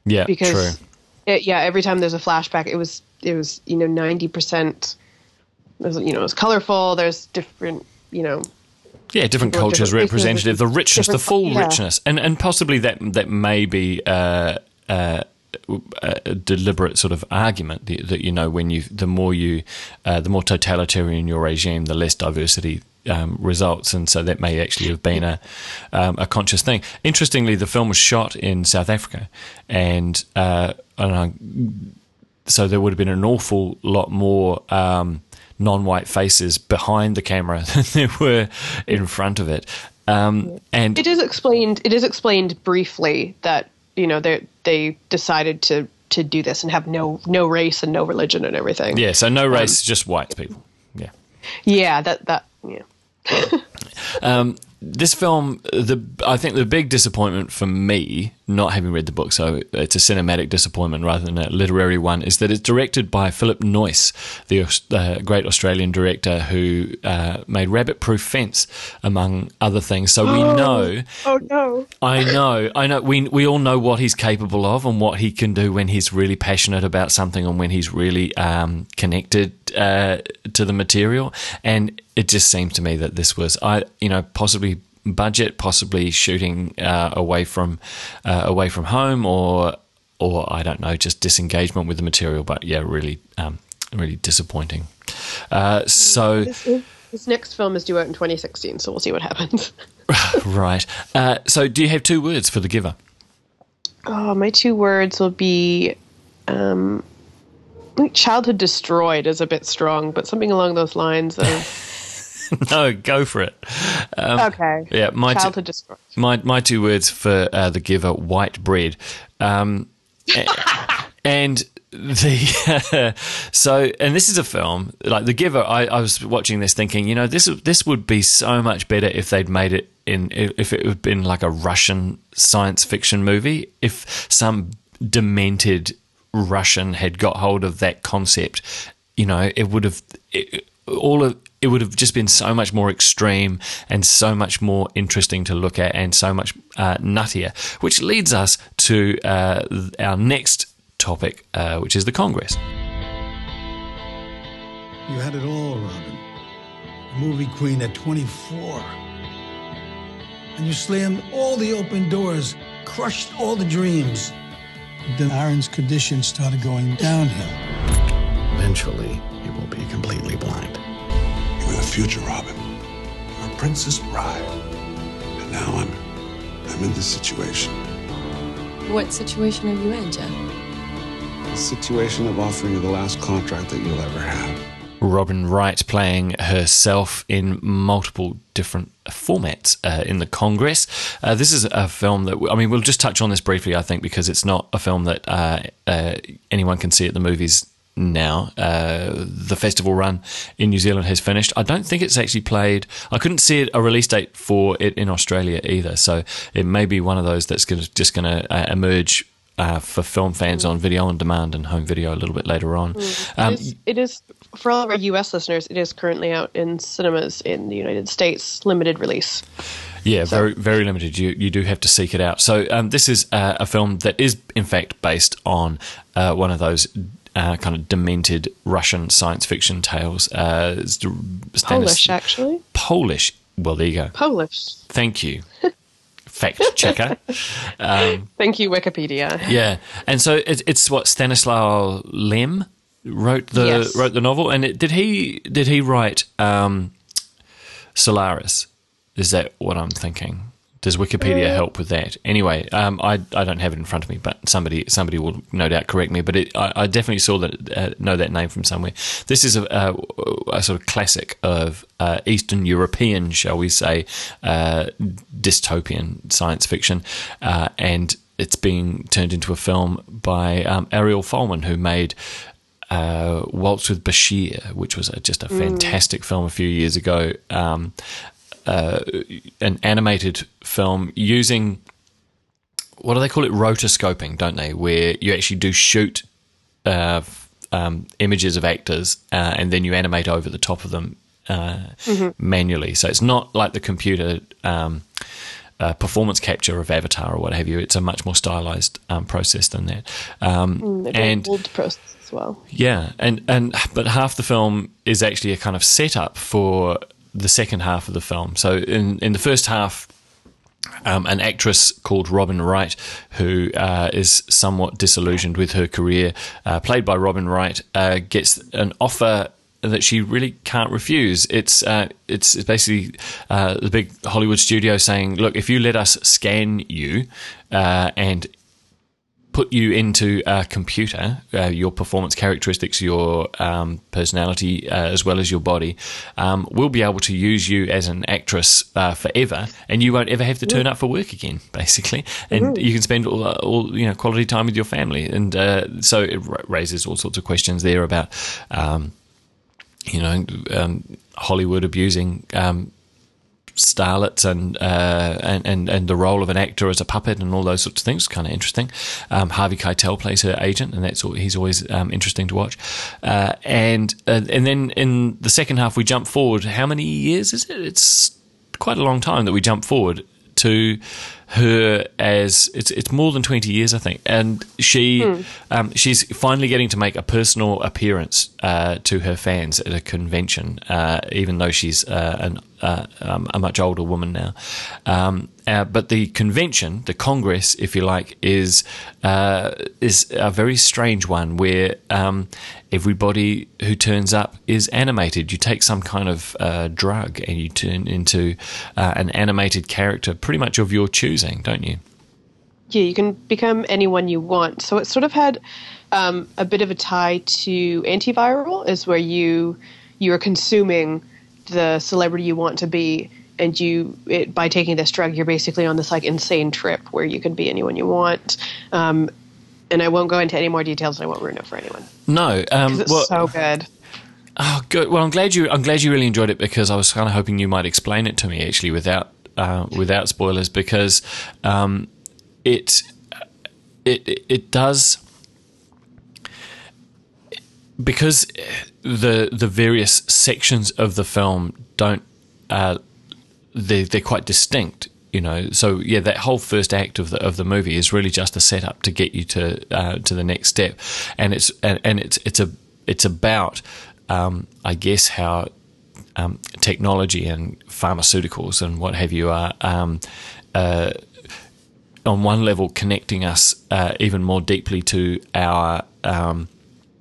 Yeah, because true. It, yeah, every time there's a flashback, it was it was you know ninety percent. You know, it's colorful. There's different you know. Yeah, different cultures different representative, the richness, the full yeah. richness, and and possibly that that may be uh, uh, a deliberate sort of argument that, that you know when you the more you uh, the more totalitarian your regime, the less diversity um, results, and so that may actually have been a um, a conscious thing. Interestingly, the film was shot in South Africa, and uh, I don't know, so there would have been an awful lot more. Um, non-white faces behind the camera than there were in front of it, um, and it is explained. It is explained briefly that you know they they decided to to do this and have no no race and no religion and everything. Yeah, so no race, um, just white people. Yeah, yeah, that that yeah. um, this film, the I think the big disappointment for me, not having read the book, so it's a cinematic disappointment rather than a literary one, is that it's directed by Philip Noyce, the uh, great Australian director who uh, made Rabbit Proof Fence, among other things. So we know... Oh, no. I know, I know. We we all know what he's capable of and what he can do when he's really passionate about something and when he's really um, connected uh, to the material. And it just seems to me that this was, I you know, possibly budget, possibly shooting uh, away from uh, away from home, or or I don't know, just disengagement with the material. But yeah, really, um, really disappointing. Uh, so this, this next film is due out in twenty sixteen, so we'll see what happens. Right. Uh, so, do you have two words for The Giver? Oh, my two words will be. Um, I think childhood destroyed is a bit strong, but something along those lines of. No, go for it. Um, okay. Yeah, my childhood two, destroyed. My my two words for uh, The Giver: white bread. Um, and the so, and this is a film like The Giver. I, I was watching this, thinking, you know, this this would be so much better if they'd made it in if it had been like a Russian science fiction movie. If some demented Russian had got hold of that concept, you know, it would have it, all of. It would have just been so much more extreme and so much more interesting to look at and so much uh, nuttier, which leads us to uh, our next topic, uh, which is the Congress. You had it all, Robin. A movie queen at twenty-four. And you slammed all the open doors, crushed all the dreams. But then Aaron's condition started going downhill. Eventually, you will be completely blind. You're the future, Robin. You're a princess bride. And now I'm... I'm in this situation. What situation are you in, Jeff? The situation of offering you the last contract that you'll ever have. Robin Wright playing herself in multiple different formats uh, in the Congress. Uh, this is a film that, I mean, we'll just touch on this briefly, I think, because it's not a film that uh, uh, anyone can see at the movies now. Uh, the festival run in New Zealand has finished. I don't think it's actually played. I couldn't see it, a release date for it in Australia either, so it may be one of those that's gonna, just going to uh, emerge uh, for film fans mm. on video on demand and home video a little bit later on. Mm. Um, it, is, it is, for all of our U S listeners, it is currently out in cinemas in the United States, limited release. Yeah, so. very very limited. You you do have to seek it out. So um, this is uh, a film that is in fact based on uh, one of those Uh, kind of demented Russian science fiction tales. Uh, Stanis- Polish, actually. Polish. Well, there you go. Polish. Thank you. Fact checker. Um, Thank you, Wikipedia. Yeah, and so it, it's what Stanislaw Lem wrote the yes. wrote the novel, and it, did he did he write um, Solaris? Is that what I'm thinking? Does Wikipedia help with that? Anyway, um, I I don't have it in front of me, but somebody somebody will no doubt correct me. But it, I, I definitely saw that uh, know that name from somewhere. This is a, a, a sort of classic of uh, Eastern European, shall we say, uh, dystopian science fiction, uh, and it's being turned into a film by um, Ariel Folman, who made uh, Waltz with Bashir, which was a, just a fantastic mm. film a few years ago. Um, Uh, an animated film using, what do they call it, rotoscoping, don't they, where you actually do shoot uh, um, images of actors uh, and then you animate over the top of them uh, mm-hmm. manually. So it's not like the computer um, uh, performance capture of Avatar or what have you. It's a much more stylized um, process than that. Um, mm, and bold process as well. Yeah, and and but half the film is actually a kind of setup for the second half of the film. So in in the first half, Um, an actress called Robin Wright, who uh, is somewhat disillusioned with her career, uh, played by Robin Wright, uh, gets an offer that she really can't refuse. It's uh, it's, it's basically uh, the big Hollywood studio saying, "Look, if you let us scan you uh, and put you into a computer, uh, your performance characteristics, your um, personality, uh, as well as your body, um, we'll be able to use you as an actress uh, forever, and you won't ever have to turn up for work again, basically. And mm-hmm. you can spend all, all you know quality time with your family." And uh, so it raises all sorts of questions there about, um, you know, um, Hollywood abusing Um, starlets and, uh, and and and the role of an actor as a puppet and all those sorts of things. Kind of interesting. Um, Harvey Keitel plays her agent, and that's all, he's always um, interesting to watch. Uh, and uh, and then in the second half, we jump forward. How many years is it? It's quite a long time that we jump forward to her as it's it's more than twenty years, I think, and she hmm. um, she's finally getting to make a personal appearance uh, to her fans at a convention, uh, even though she's uh, an, uh, um, a much older woman now. Um, uh, but the convention, the Congress, if you like, is uh, is a very strange one where um, everybody who turns up is animated. You take some kind of uh, drug and you turn into uh, an animated character, pretty much of your choosing, don't you? Yeah, you can become anyone you want. So it sort of had um, a bit of a tie to Antiviral, is where you you are consuming the celebrity you want to be, and you it, by taking this drug, you're basically on this like insane trip where you can be anyone you want. Um, and I won't go into any more details, and I won't ruin it for anyone. No, um, it's well, so good. Oh, good. Well, I'm glad you. I'm glad you really enjoyed it, because I was kind of hoping you might explain it to me actually without uh, without spoilers, because um, it it it does. Because the the various sections of the film don't, uh, they they're quite distinct, you know. So yeah, that whole first act of the of the movie is really just a setup to get you to uh, to the next step, and it's and, and it's it's a it's about um, I guess how um, technology and pharmaceuticals and what have you are um, uh, on one level connecting us uh, even more deeply to our um,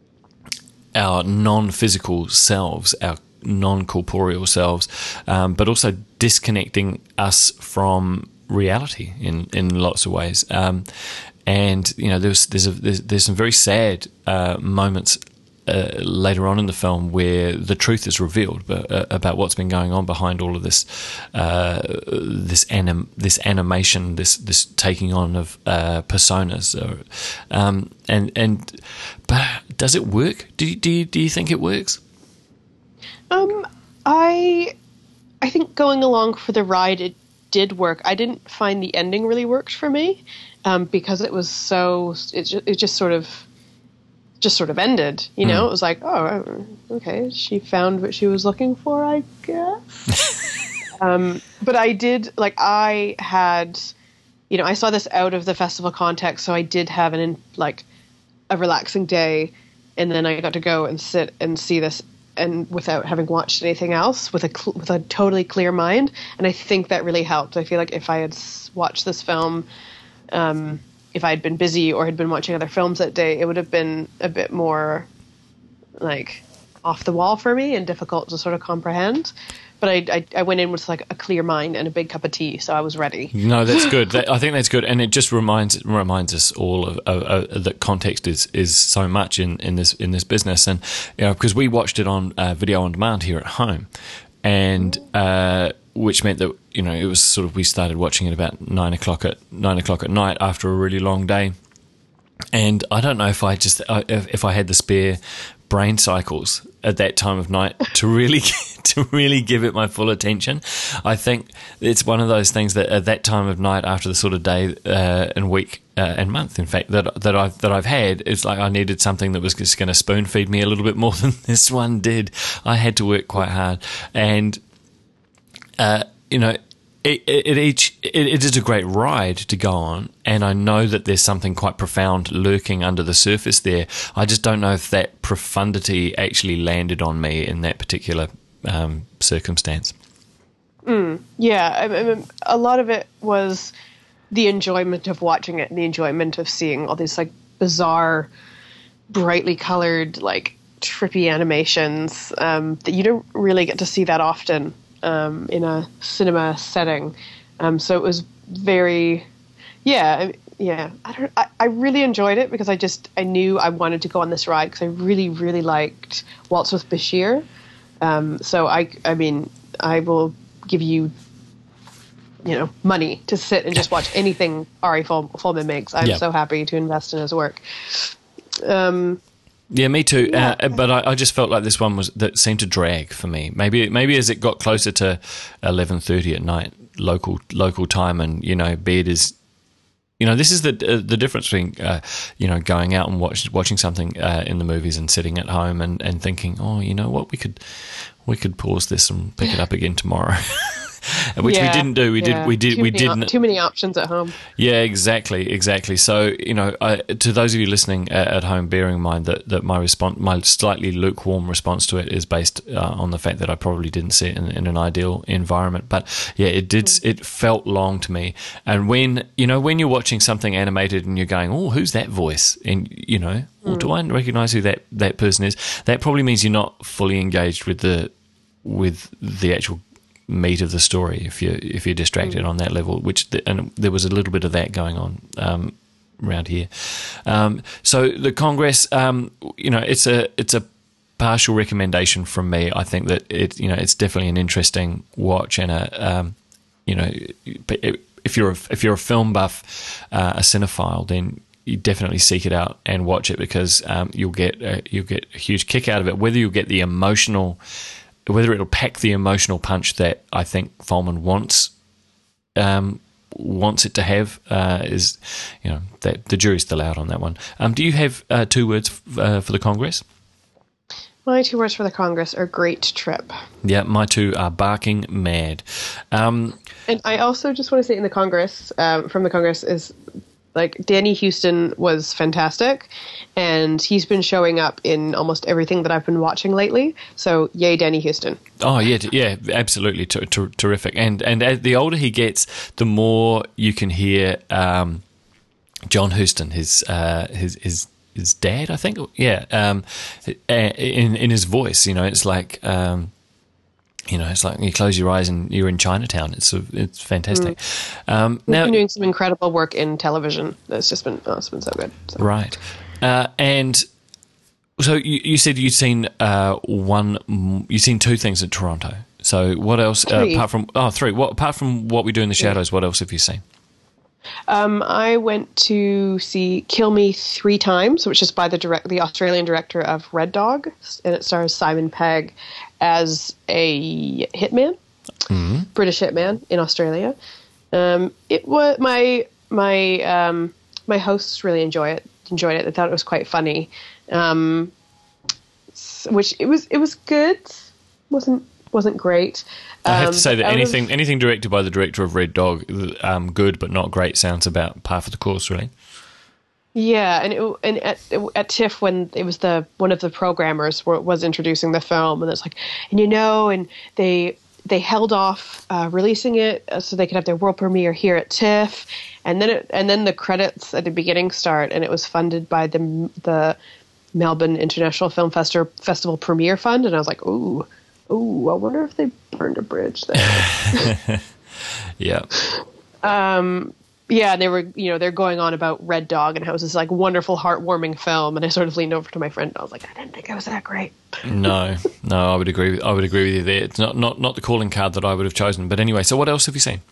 our non-physical selves, our non-corporeal selves, um, but also disconnecting us from reality in, in lots of ways. Um, and you know, there's there's a, there's, there's some very sad uh, moments uh, later on in the film where the truth is revealed but, uh, about what's been going on behind all of this uh, this anim this animation, this this taking on of uh, personas, uh, um, and and but does it work? Do you, do you, do you think it works? Um, I I think going along for the ride, it did work. I didn't find the ending really worked for me um, because it was so it just, it just sort of. just sort of ended, you know. Mm. It was like, oh, okay, she found what she was looking for, I guess. um, but I did, like, I had, you know, I saw this out of the festival context, so I did have an, like, a relaxing day, and then I got to go and sit and see this, and without having watched anything else, with a cl- with a totally clear mind, and I think that really helped. I feel like if I had watched this film, um, if I had been busy or had been watching other films that day, it would have been a bit more like off the wall for me and difficult to sort of comprehend. But I, I, I went in with like a clear mind and a big cup of tea, so I was ready. No, that's good. That, I think that's good, and it just reminds reminds us all of, of, of that context is is so much in, in this in this business, and you know, because we watched it on uh, video on demand here at home, and uh, which meant that you know it was sort of we started watching it about nine o'clock at nine o'clock at night after a really long day, and I don't know if I just if, if I had the spare brain cycles at that time of night to really to really give it my full attention. I think it's one of those things that at that time of night, after the sort of day uh, and week uh, and month, in fact, that that I've that I've had, it's like I needed something that was just going to spoon feed me a little bit more than this one did. I had to work quite hard, and uh, you know, it, it, each, it, it is a great ride to go on, and I know that there's something quite profound lurking under the surface there. I just don't know if that profundity actually landed on me in that particular um, circumstance. Mm, yeah, I, I mean, a lot of it was the enjoyment of watching it and the enjoyment of seeing all these like bizarre, brightly colored, like trippy animations um, that you don't really get to see that often um, in a cinema setting. Um, so it was very, yeah, yeah. I don't. I, I really enjoyed it because I just I knew I wanted to go on this ride because I really really liked Waltz with Bashir. Um, so I I mean I will give you you know money to sit and just watch anything Ari Folman makes. I'm yeah. so happy to invest in his work. Um, Yeah, me too. Yeah. Uh, but I, I just felt like this one was that seemed to drag for me. Maybe maybe as it got closer to eleven thirty at night, local local time, and you know, bed is, you know, this is the uh, the difference between uh, you know going out and watch, watching something uh, in the movies and sitting at home and, and thinking, oh, you know what, we could we could pause this and pick it up again tomorrow. Which yeah, we didn't do. We yeah. did. We did. Too we many didn't. Op- too many options at home. Yeah, exactly, exactly. So you know, I, to those of you listening at, at home, bearing in mind that, that my response, my slightly lukewarm response to it, is based uh, on the fact that I probably didn't see it in, in an ideal environment. But yeah, it did. Mm. It felt long to me. And when you know, when you're watching something animated and you're going, "Oh, who's that voice?" and you know, well, mm. do I recognise who that, that person is? That probably means you're not fully engaged with the with the actual meat of the story if you if you're distracted mm. on that level, which the, and there was a little bit of that going on um, around here. Um, so the Congress, um, you know, it's a it's a partial recommendation from me. I think that it you know it's definitely an interesting watch and a um, you know if you're a, if you're a film buff, uh, a cinephile, then you definitely seek it out and watch it because um, you'll get a, you'll get a huge kick out of it. Whether you'll get the emotional. Whether it'll pack the emotional punch that I think Folman wants um, wants it to have uh, is, you know, that the jury's still out on that one. Um, do you have uh, two words f- uh, for the Congress? My two words for the Congress are great trip. Yeah, my two are barking mad. Um, and I also just want to say in the Congress, um, from the Congress is like Danny Huston was fantastic, and he's been showing up in almost everything that I've been watching lately. So, yay, Danny Huston. Oh yeah, yeah, absolutely, ter- ter- terrific. And and as the older he gets, the more you can hear um, John Huston, his uh, his his his dad, I think. Yeah, um, in in his voice, you know, it's like. Um, You know, it's like you close your eyes and you're in Chinatown. It's a, it's fantastic. Mm. Um, He's now, been doing some incredible work in television. That's just been, oh, it's been so good. So. Right. Uh, and so you, you said you'd seen uh, one, you've seen two things in Toronto. So what else, uh, apart from, oh, three, what, apart from What We Do in the Shadows, what else have you seen? Um, I went to see Kill Me Three Times, which is by the direct, the Australian director of Red Dog, and it stars Simon Pegg as a hitman, mm-hmm. British hitman in Australia. Um, it was my my um, my hosts really enjoy it. Enjoyed it. They thought it was quite funny, um, which it was. It was good. wasn't wasn't great. I have um, to say that anything of, anything directed by the director of Red Dog, um, good but not great, sounds about par for the course, really. Yeah, and it, and at at TIFF when it was the one of the programmers were, was introducing the film, and it's like, and you know, and they they held off uh, releasing it so they could have their world premiere here at TIFF, and then it, and then the credits at the beginning start, and it was funded by the the Melbourne International Film Festival Festival Premiere Fund, and I was like, ooh. Ooh, I wonder if they burned a bridge there. yeah. Um, yeah, they were, you know, they're going on about Red Dog and how it was this like wonderful, heartwarming film, and I sort of leaned over to my friend and I was like, I didn't think it was that great. no, no, I would agree. With, I would agree with you there. It's not, not not the calling card that I would have chosen. But anyway, so what else have you seen?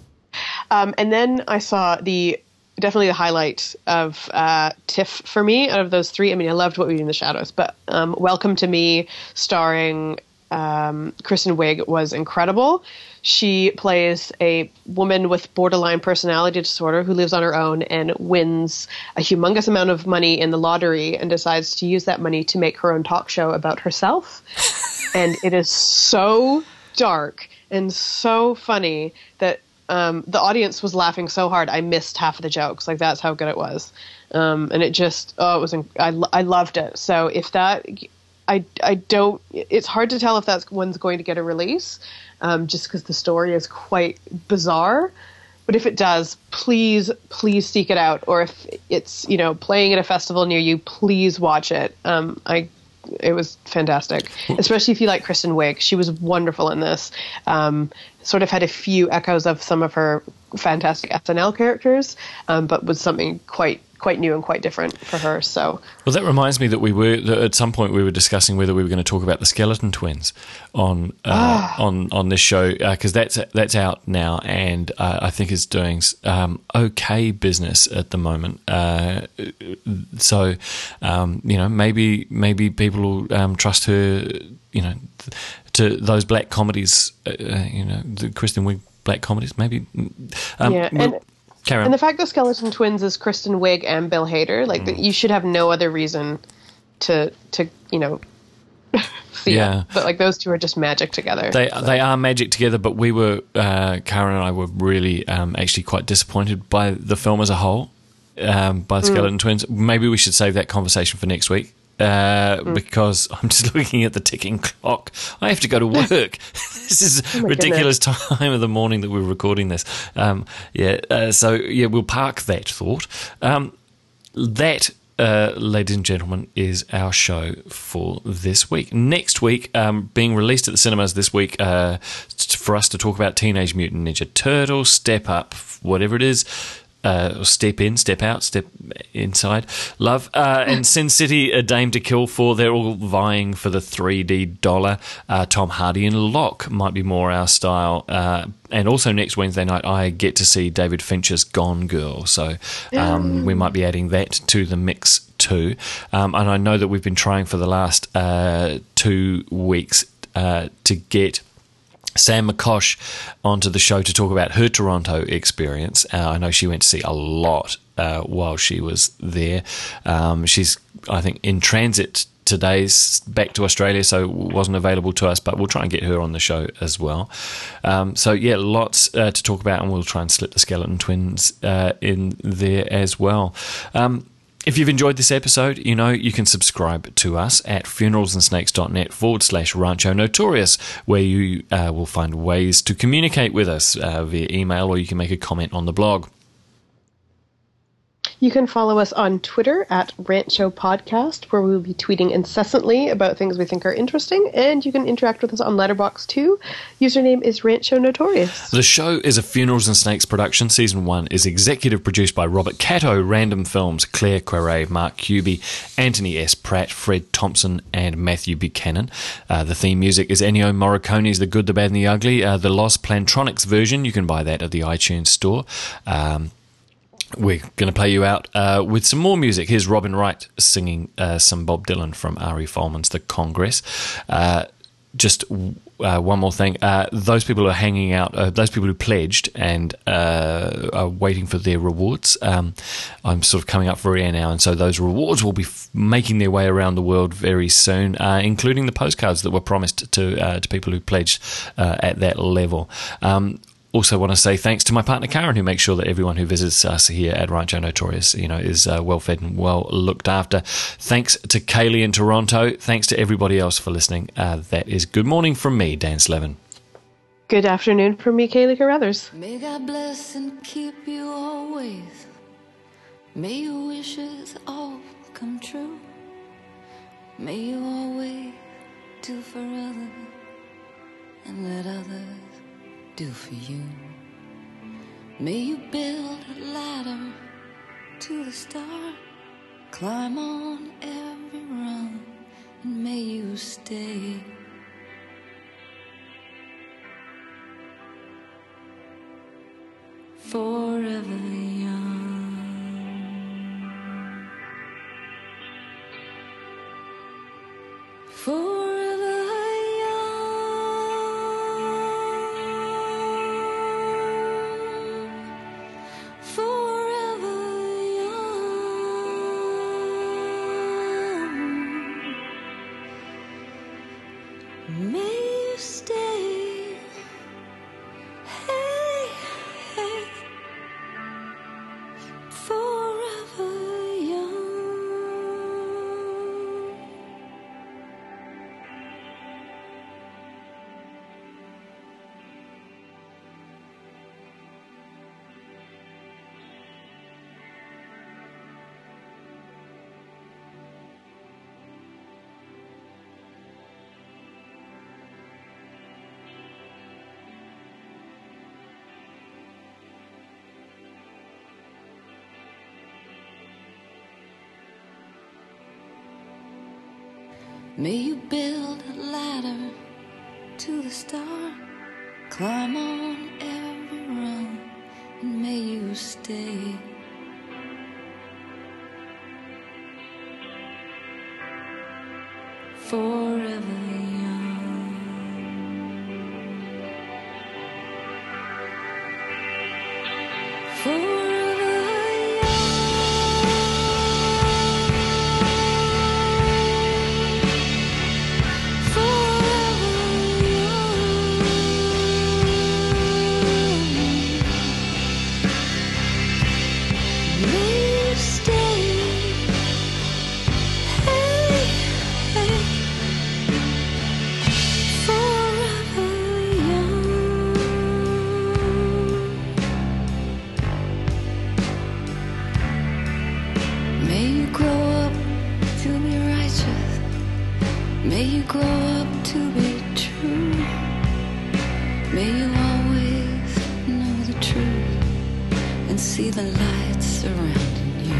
Um, and then I saw the definitely the highlight of uh, TIFF for me out of those three. I mean, I loved What We Do in the Shadows, but um, Welcome to Me, starring. Um, Kristen Wiig was incredible. She plays a woman with borderline personality disorder who lives on her own and wins a humongous amount of money in the lottery and decides to use that money to make her own talk show about herself. And it is so dark and so funny that um, the audience was laughing so hard I missed half of the jokes. Like, that's how good it was. Um, and it just, oh, it was, I, I loved it. So if that, I, I don't, it's hard to tell if that one's going to get a release, um, just because the story is quite bizarre. But if it does, please, please seek it out. Or if it's, you know, playing at a festival near you, please watch it. Um, I, it was fantastic, especially if you like Kristen Wiig. She was wonderful in this. Um, sort of had a few echoes of some of her fantastic S N L characters, um, but was something quite quite new and quite different for her. So, well, that reminds me that we were that at some point we were discussing whether we were going to talk about the Skeleton Twins on uh, on on this show, because uh, that's that's out now, and uh, I think is doing um, okay business at the moment. Uh, so, um, you know, maybe maybe people will um, trust her. You know, to those black comedies. Uh, you know, the Kristen Wiig black comedies. Maybe. Um, yeah. we'll, And- And the fact that Skeleton Twins is Kristen Wiig and Bill Hader, like, mm. that you should have no other reason to, to you know, see yeah. it. But, like, those two are just magic together. They so. they are magic together, but we were, uh, Karen and I were really um, actually quite disappointed by the film as a whole, um, by the Skeleton mm. Twins. Maybe we should save that conversation for next week. Uh, mm. Because I'm just looking at the ticking clock. I have to go to work. This is oh ridiculous goodness. time of the morning that we're recording this. Um, yeah, uh, so yeah, we'll park that thought. Um, that, uh, ladies and gentlemen, is our show for this week. Next week, um, being released at the cinemas this week, uh, for us to talk about Teenage Mutant Ninja Turtles, Step Up, whatever it is. Uh, step in, step out, step inside. Love. Uh, and Sin City, A Dame to Kill For, they're all vying for the three D dollar. Uh, Tom Hardy and Locke might be more our style. Uh, and also next Wednesday night, I get to see David Fincher's Gone Girl. So um, we might be adding that to the mix too. Um, and I know that we've been trying for the last uh, two weeks uh, to get Sam McCosh onto the show to talk about her Toronto experience. Uh, I know she went to see a lot uh, while she was there. Um, she's, I think, in transit today back to Australia, so wasn't available to us, but we'll try and get her on the show as well. Um, so, yeah, lots uh, to talk about, and we'll try and slip the Skeleton Twins uh, in there as well. Um, If you've enjoyed this episode, you know you can subscribe to us at funeralsandsnakes.net forward slash Rancho Notorious, where you uh, will find ways to communicate with us uh, via email, or you can make a comment on the blog. You can follow us on Twitter at Rancho Podcast, where we will be tweeting incessantly about things we think are interesting, and you can interact with us on Letterboxd too. Username is Rancho Notorious. The show is a Funerals and Snakes production. Season one is executive produced by Robert Cato, Random Films, Claire Querret, Mark Cuby, Anthony S. Pratt, Fred Thompson, and Matthew Buchanan. Uh, the theme music is Ennio Morricone's The Good, the Bad, and the Ugly. Uh, the Lost Plantronics version, you can buy that at the iTunes store. Um, We're going to play you out uh, with some more music. Here's Robin Wright singing uh, some Bob Dylan from Ari Folman's The Congress. Uh, just uh, one more thing. Uh, those people who are hanging out, uh, those people who pledged and uh, are waiting for their rewards, um, I'm sort of coming up for air now, and so those rewards will be f- making their way around the world very soon, uh, including the postcards that were promised to uh, to people who pledged uh, at that level. Um, Also want to say thanks to my partner Karen, who makes sure that everyone who visits us here at Rancho Notorious, you know, is uh, well fed and well looked after. Thanks to Kaylee in Toronto. Thanks to everybody else for listening. Uh, that is good morning from me, Dan Slevin. Good afternoon from me, Kaylee Carruthers. May God bless and keep you always. May your wishes all come true. May you always do for others and let others do for you. May you build a ladder to the stars, climb on every rung, and may you stay forever young. Forever May you build a ladder to the star, climb on every rung, and may you stay. Forever young. Forever young. Forever young. May you stay. Hey, hey. May you grow up to be true. May you always know the truth and see the light surrounding you.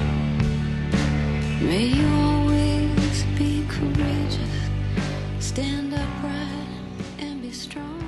May you always be courageous, stand upright and be strong.